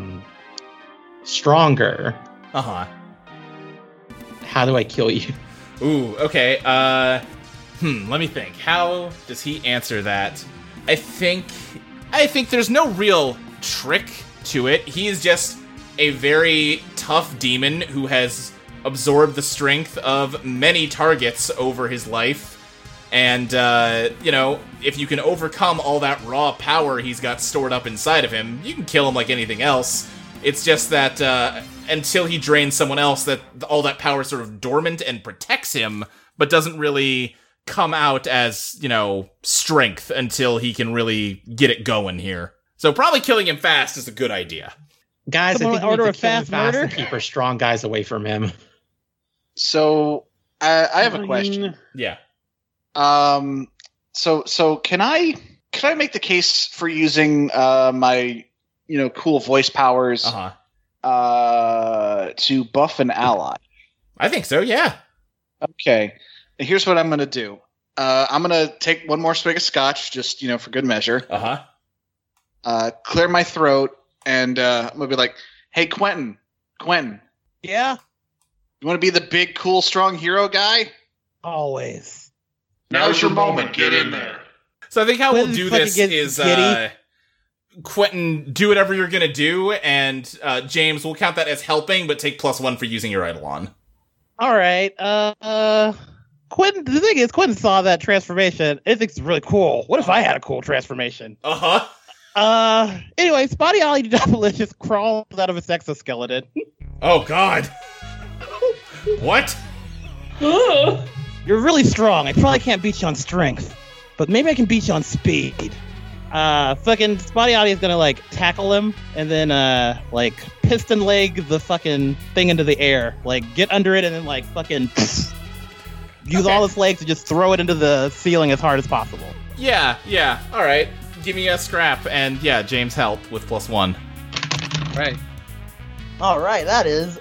Stronger, Uh-huh. how do I kill you? Ooh, okay, let me think. How does he answer that? I think there's no real trick to it. He is just a very tough demon who has absorbed the strength of many targets over his life. And, if you can overcome all that raw power he's got stored up inside of him, you can kill him like anything else. It's just that, until he drains someone else, that all that power is sort of dormant and protects him, but doesn't really come out as, strength until he can really get it going here. So probably killing him fast is a good idea. Guys, Someone I think order we a need to kill him fast fast murder? and keep our strong guys away from him. So I have a question. Yeah. So can I make the case for using my cool voice powers to buff an ally? I think so, yeah. Okay. Here's what I'm gonna do. I'm gonna take one more swig of scotch, just for good measure. Clear my throat, and I'm gonna be like, "Hey, Quentin, Yeah, you want to be the big, cool, strong hero guy?" always. Now's your moment. Get in there. So I think how we'll Quentin do fucking this gets is, giddy. Quentin, do whatever you're gonna do, and James, we'll count that as helping, but take +1 for using your Eidolon. All right. Quentin. The thing is, Quentin saw that transformation. It thinks it's really cool. What if I had a cool transformation? Anyway, Spotty Ollie Delicious crawls out of its exoskeleton. Oh, God. What? You're really strong. I probably can't beat you on strength, but maybe I can beat you on speed. Fucking Spotty Ollie is gonna tackle him and then piston leg the fucking thing into the air. Get under it and then fucking use all his legs to just throw it into the ceiling as hard as possible. Yeah. All right. Give me a scrap, and yeah, James help with +1. Right. All right, that is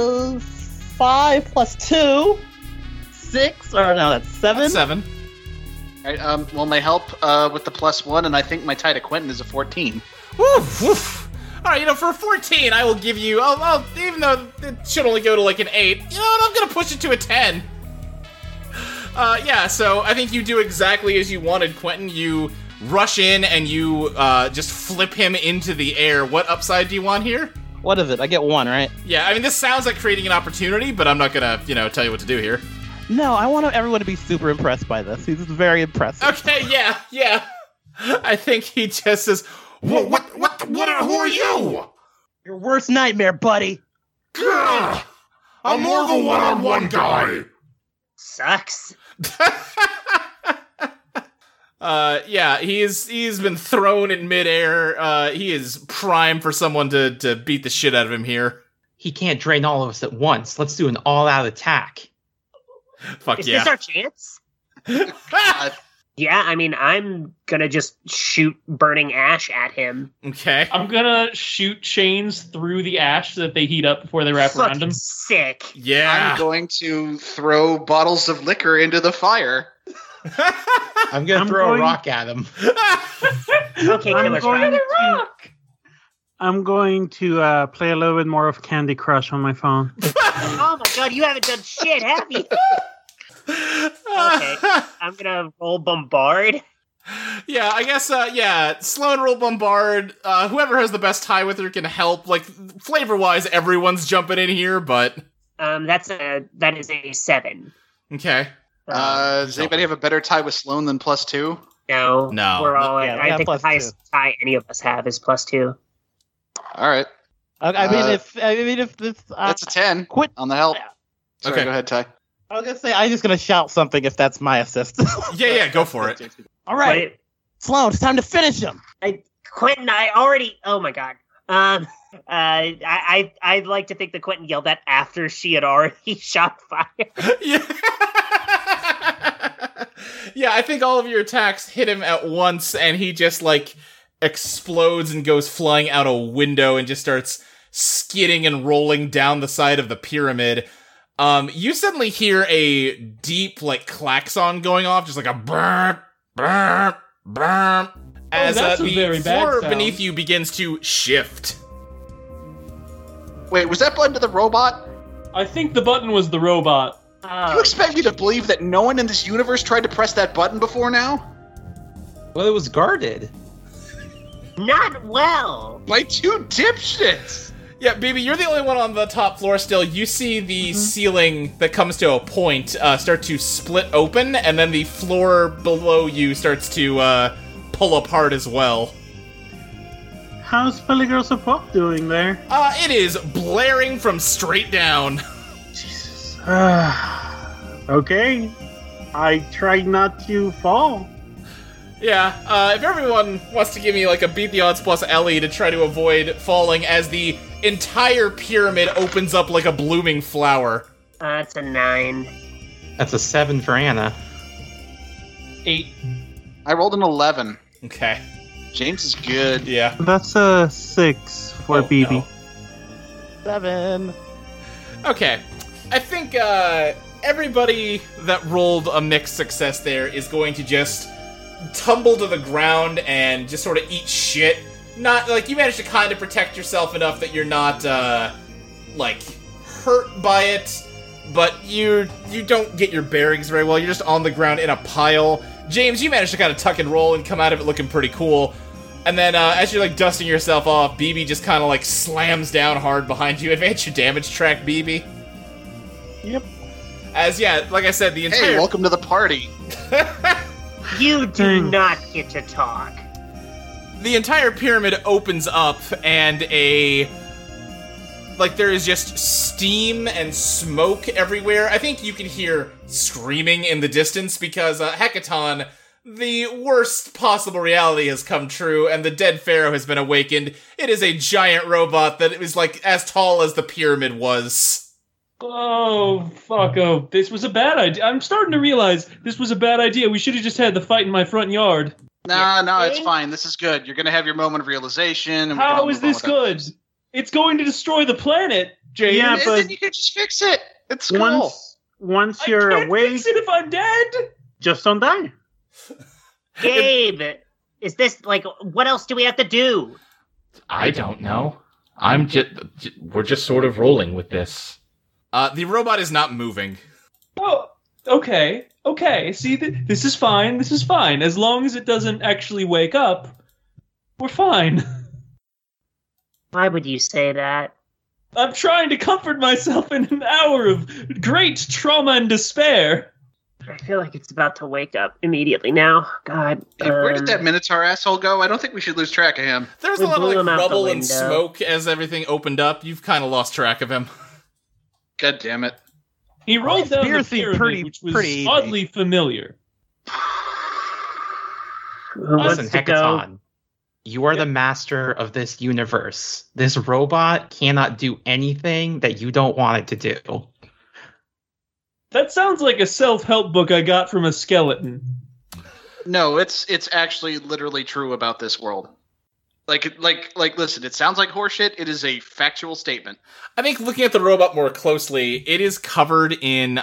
5 plus 2, 6. Or no, that's 7. That's 7. All right. Well, my help with the +1, and I think my tie to Quentin is a 14. Woof. All right, for a 14, I will give you. I'll even though it should only go to an 8. You know what? I'm gonna push it to a 10. Yeah. So I think you do exactly as you wanted, Quentin. You rush in and you just flip him into the air. What upside do you want here? What is it? I get 1, right? Yeah, I mean, this sounds like creating an opportunity, but I'm not gonna, tell you what to do here. No, I want everyone to be super impressed by this. He's very impressive. Okay, yeah. I think he just says, Who are you? Your worst nightmare, buddy. Gah! I'm more of a one-on-one guy. Sucks. Yeah, he's been thrown in midair. He is prime for someone to beat the shit out of him here. He can't drain all of us at once. Let's do an all-out attack. Fuck Is yeah. this our chance? Yeah, I mean, I'm gonna just shoot burning ash at him. Okay. I'm gonna shoot chains through the ash so that they heat up before they wrap around Fucking him. sick. Yeah. I'm going to throw bottles of liquor into the fire. I'm gonna throw a rock at him. Okay, I'm going to play a little bit more of Candy Crush on my phone. Oh my god, you haven't done shit, have you? Okay, I'm gonna roll Bombard. Yeah, I guess, Sloan roll Bombard. Whoever has the best tie with her can help. Flavor-wise, everyone's jumping in here, but... That is a 7. Okay. Does anybody have a better tie with Sloan than +2? No. No. We're all Yeah, we I got think the +2. highest tie any of us have is +2. All right. I mean, if this That's a 10 quit on the help. Sorry, Okay. go ahead, Ty. I was gonna say I'm just gonna shout something if that's my assist. Yeah, go for it. All right, Sloan, it's time to finish him. I Quentin, oh my god. I'd like to think that Quentin yelled that after she had already shot fire. Yeah. Yeah, I think all of your attacks hit him at once, and he just, like, explodes and goes flying out a window and just starts skidding and rolling down the side of the pyramid. You suddenly hear a deep, like, klaxon going off, just like a burp, burp, burp, as the floor beneath you begins to shift. Wait, was that button to the robot? I think the button was the robot. You expect me to believe that no one in this universe tried to press that button before now? Well, it was guarded. Not well. By two dipshits. Yeah, baby, you're the only one on the top floor still. You see the ceiling that comes to a point start to split open, and then the floor below you starts to pull apart as well. How's Filigrosa Pop doing there? It is blaring from straight down. Jesus. Okay. I tried not to fall. Yeah, if everyone wants to give me like a beat the odds plus Ellie to try to avoid falling as the entire pyramid opens up like a blooming flower. That's a 9. That's a 7 for Anna. 8. I rolled an 11. Okay. James is good. Yeah. That's a 6 for BB. No. 7. Okay. I think everybody that rolled a mixed success there is going to just tumble to the ground and just sort of eat shit. Not, like, you managed to kind of protect yourself enough that you're not, like, hurt by it, but you don't get your bearings very well. You're just on the ground in a pile. James, you managed to kind of tuck and roll and come out of it looking pretty cool. And then, as you're, like, dusting yourself off, BB just kind of, like, slams down hard behind you. Advance your damage track, BB. Yep. As, yeah, like I said, the entire... Hey, welcome to the party. You do not get to talk. The entire pyramid opens up, and there is just steam and smoke everywhere. I think you can hear screaming in the distance because, Hecaton, the worst possible reality has come true, and the dead pharaoh has been awakened. It is a giant robot that is, like, as tall as the pyramid was. Oh, fuck. Oh, this was a bad idea. I'm starting to realize this was a bad idea. We should have just had the fight in my front yard. No, it's fine. This is good. You're going to have your moment of realization. And how is this good? It's going to destroy the planet, James. Yeah, but then you can just fix it. It's cool. Once you're awake, fix it if I'm dead. Just don't die. Gabe, is this, like, what else do we have to do? I don't know. We're just sort of rolling with this. The robot is not moving. Oh, okay. See, this is fine. This is fine. As long as it doesn't actually wake up, we're fine. Why would you say that? I'm trying to comfort myself in an hour of great trauma and despair. I feel like it's about to wake up immediately now. God. Hey, where did that Minotaur asshole go? I don't think we should lose track of him. There was a lot of, like, rubble and smoke as everything opened up. You've kind of lost track of him. God damn it. He rolled down the pyramid, which was oddly familiar. Listen, Hecaton, you are the master of this universe. This robot cannot do anything that you don't want it to do. That sounds like a self-help book I got from a skeleton. No, it's actually literally true about this world. Like, listen, it sounds like horseshit. It is a factual statement. I think looking at the robot more closely, it is covered in,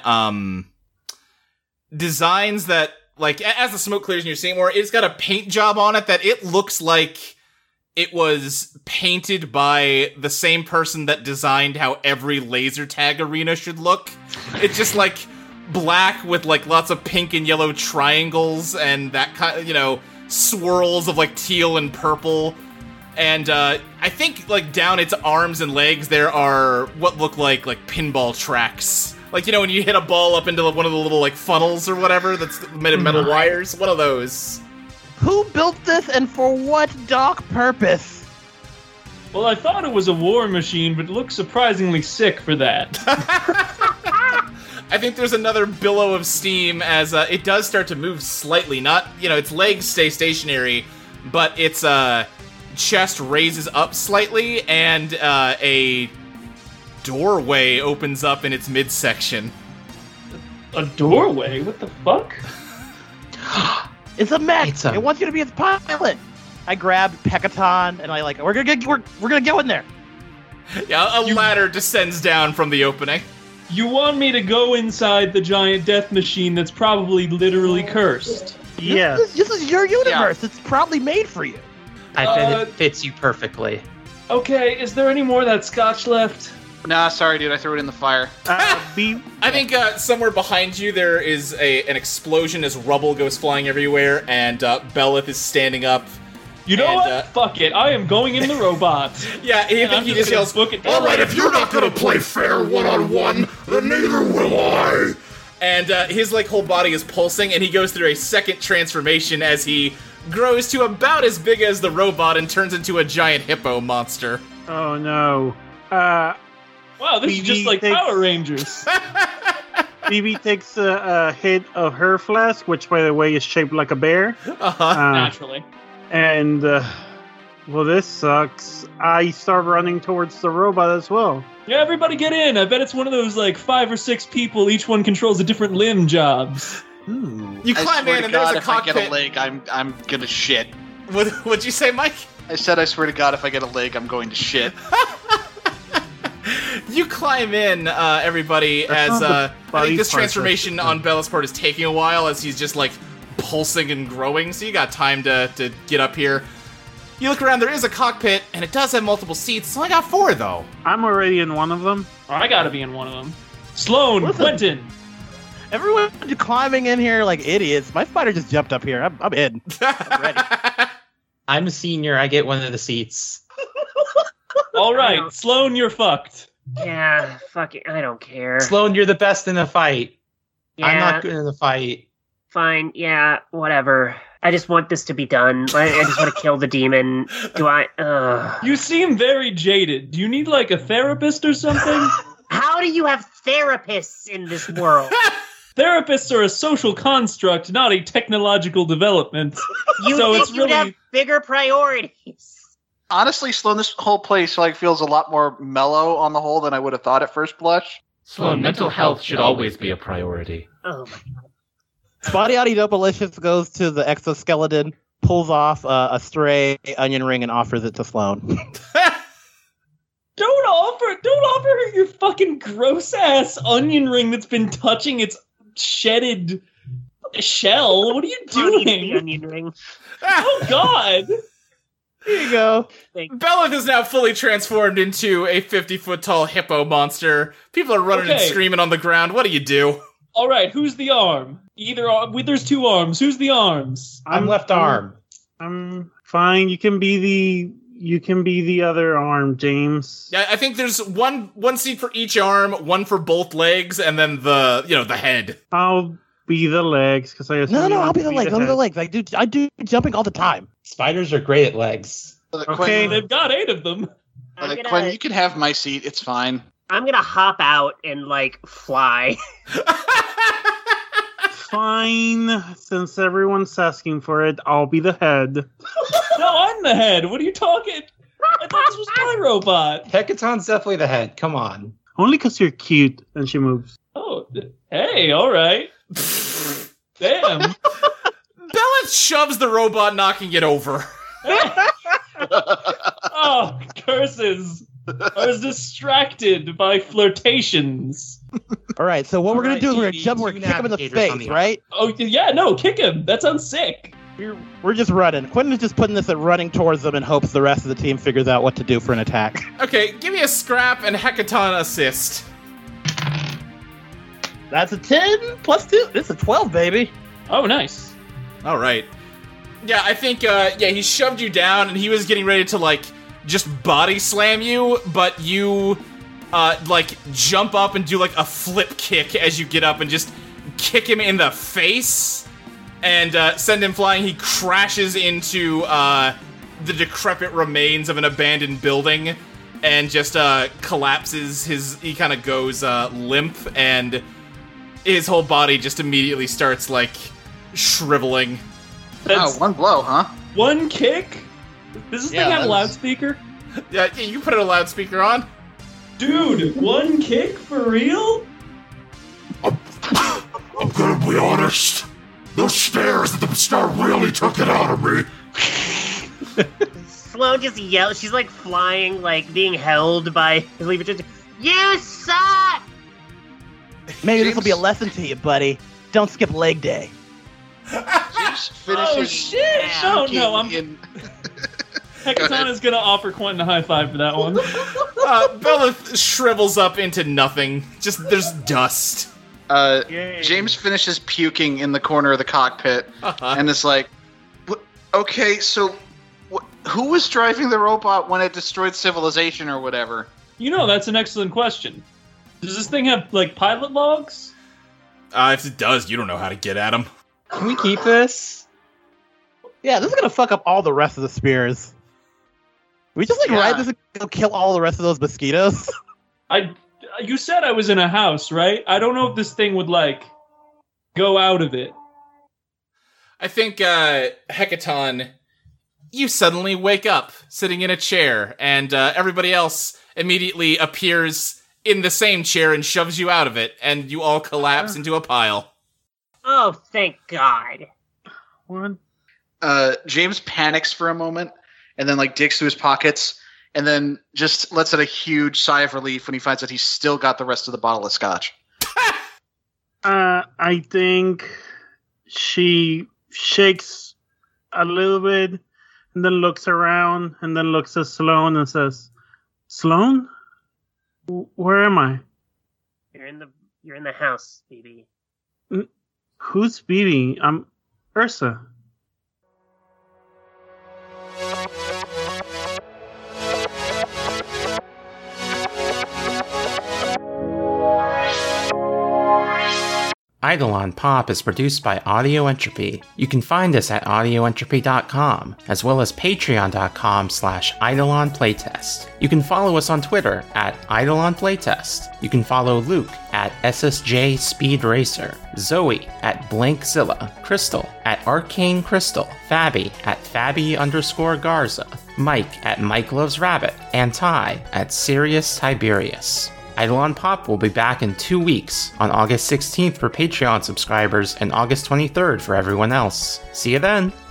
designs that, like, as the smoke clears and you're seeing more, it's got a paint job on it that it looks like it was painted by the same person that designed how every laser tag arena should look. It's just, like, black with, like, lots of pink and yellow triangles and that kind of, swirls of, like, teal and purple. And, I think, like, down its arms and legs, there are what look like pinball tracks. Like, when you hit a ball up into one of the little, like, funnels or whatever that's made of metal wires. One of those. Who built this and for what dark purpose? Well, I thought it was a war machine, but it looks surprisingly sick for that. I think there's another billow of steam as it does start to move slightly. Not, its legs stay stationary, but its chest raises up slightly, and a doorway opens up in its midsection. A doorway? What the fuck? It's a mech. It wants you to be its pilot. I grab Hecaton and we're gonna go in there. Yeah, a ladder descends down from the opening. You want me to go inside the giant death machine that's probably literally cursed? Yes. This is your universe. It's probably made for you. I bet it fits you perfectly. Okay, is there any more of that scotch left? Nah, sorry, dude. I threw it in the fire. I think somewhere behind you there is an explosion as rubble goes flying everywhere, and Belith is standing up. You know what? Fuck it. I am going in the robot. Yeah, he just yells, "Alright, if you're not gonna play fair one-on-one, then neither will I!" And his whole body is pulsing, and he goes through a second transformation as he grows to about as big as the robot and turns into a giant hippo monster. Oh no. Wow, this is just like Power Rangers. BB takes a hit of her flask, which, by the way, is shaped like a bear. Naturally. And, well, this sucks. I start running towards the robot as well. Yeah, everybody get in. I bet it's one of those, 5 or 6 people, each one controls a different limb jobs. Ooh. You climb in and there's a cockpit. If I get a leg, I'm gonna shit. What'd you say, Mike? I said, I swear to God, if I get a leg, I'm going to shit. You climb in, everybody, as I think this transformation on Bella's part is taking a while as he's just pulsing and growing, so you got time to get up here. You look around, there is a cockpit, and it does have multiple seats, so I got 4 though. I'm already in one of them. I gotta be in one of them. Sloan, Quentin. Everyone climbing in here like idiots. My spider just jumped up here. I'm in. I'm ready. I'm a senior. I get one of the seats. All right, Sloan, you're fucked. Yeah, fuck it. I don't care. Sloan, you're the best in the fight. Yeah. I'm not good in the fight. Fine, yeah, whatever. I just want this to be done. I just want to kill the demon. Do I? You seem very jaded. Do you need a therapist or something? How do you have therapists in this world? Therapists are a social construct, not a technological development. You so think it's you'd really have bigger priorities. Honestly, Sloan, this whole place feels a lot more mellow on the whole than I would have thought at first blush. Sloan, mental health should always be a priority. Oh my god. Spotty-Oddy-Dopalicious goes to the exoskeleton, pulls off a stray onion ring, and offers it to Sloan. Don't offer her your fucking gross-ass onion ring that's been touching its shedded shell. What are you doing? The onion ring. Oh god! Here you go. Belith is now fully transformed into a 50-foot tall hippo monster. People are running and screaming on the ground. What do you do? All right, who's the arm? There's 2 arms. Who's the arms? I'm left arm. I'm fine. You can be the other arm, James. Yeah, I think there's one seat for each arm, one for both legs, and then the head. I'll be the legs because I assume No, I'll be the legs. I'll be the legs. I do jumping all the time. Spiders are great at legs. Okay, they've got 8 of them. Quentin, you can have my seat. It's fine. I'm gonna hop out and fly. Fine. Since everyone's asking for it, I'll be the head. No, I'm the head. What are you talking? I thought this was my robot. Hecaton's definitely the head. Come on. Only because you're cute and she moves. Oh, hey, all right. Damn. Belith shoves the robot, knocking it over. Oh, curses. I was distracted by flirtations. All right, so what we're going to do is we're going to kick him in the face, right? Oh, yeah, no, kick him. That sounds sick. We're just running. Quentin is just putting this at running towards them in hopes the rest of the team figures out what to do for an attack. Okay, give me a scrap and Hecaton assist. That's a 10 plus 2. This is a 12, baby. Oh, nice. All right. Yeah, I think, he shoved you down and he was getting ready to, just body slam you, but you, jump up and do, a flip kick as you get up and just kick him in the face and send him flying. He crashes into the decrepit remains of an abandoned building and just collapses. He kind of goes limp, and his whole body just immediately starts, shriveling. Wow, one blow, huh? One kick? Does this thing have a loudspeaker? Yeah, you put a loudspeaker on. Dude, one kick for real? I'm gonna be honest. Those stairs at the start really took it out of me. Sloane just yells. She's like flying, like being held by his leader. You suck! Maybe this will be a lesson to you, buddy. Don't skip leg day. James finishes. Oh shit! No, I'm. Hecaton is gonna offer Quentin a high five for that one. Belith shrivels up into nothing. Just there's dust. James finishes puking in the corner of the cockpit, and is like, "Okay, so who was driving the robot when it destroyed civilization or whatever?" You know, that's an excellent question. Does this thing have like pilot logs? If it does, you don't know how to get at them. Can we keep this? Yeah, this is gonna fuck up all the rest of the spears. We just ride this and go kill all the rest of those mosquitoes. You said I was in a house, right? I don't know if this thing would like go out of it. I think Hecaton, you suddenly wake up sitting in a chair, and everybody else immediately appears in the same chair and shoves you out of it, and you all collapse into a pile. Oh, thank God. What? James panics for a moment, and then digs through his pockets, and then just lets out a huge sigh of relief when he finds that he's still got the rest of the bottle of scotch. I think she shakes a little bit, and then looks around, and then looks at Sloane and says, "Sloane? Where am I?" You're in the house, BB. Who's BB? I'm Ursa. Eidolon Pop is produced by Audio Entropy. You can find us at audioentropy.com, as well as patreon.com/EidolonPlaytest. You can follow us on Twitter at EidolonPlaytest. You can follow Luke at SSJ Speed Racer, Zoe at Blankzilla, Crystal at Arcane Crystal, Fabi at Fabi_Garza, Mike at Mike Loves Rabbit, and Ty at Sirius Tiberius. Eidolon Pop will be back in 2 weeks, on August 16th for Patreon subscribers and August 23rd for everyone else. See you then!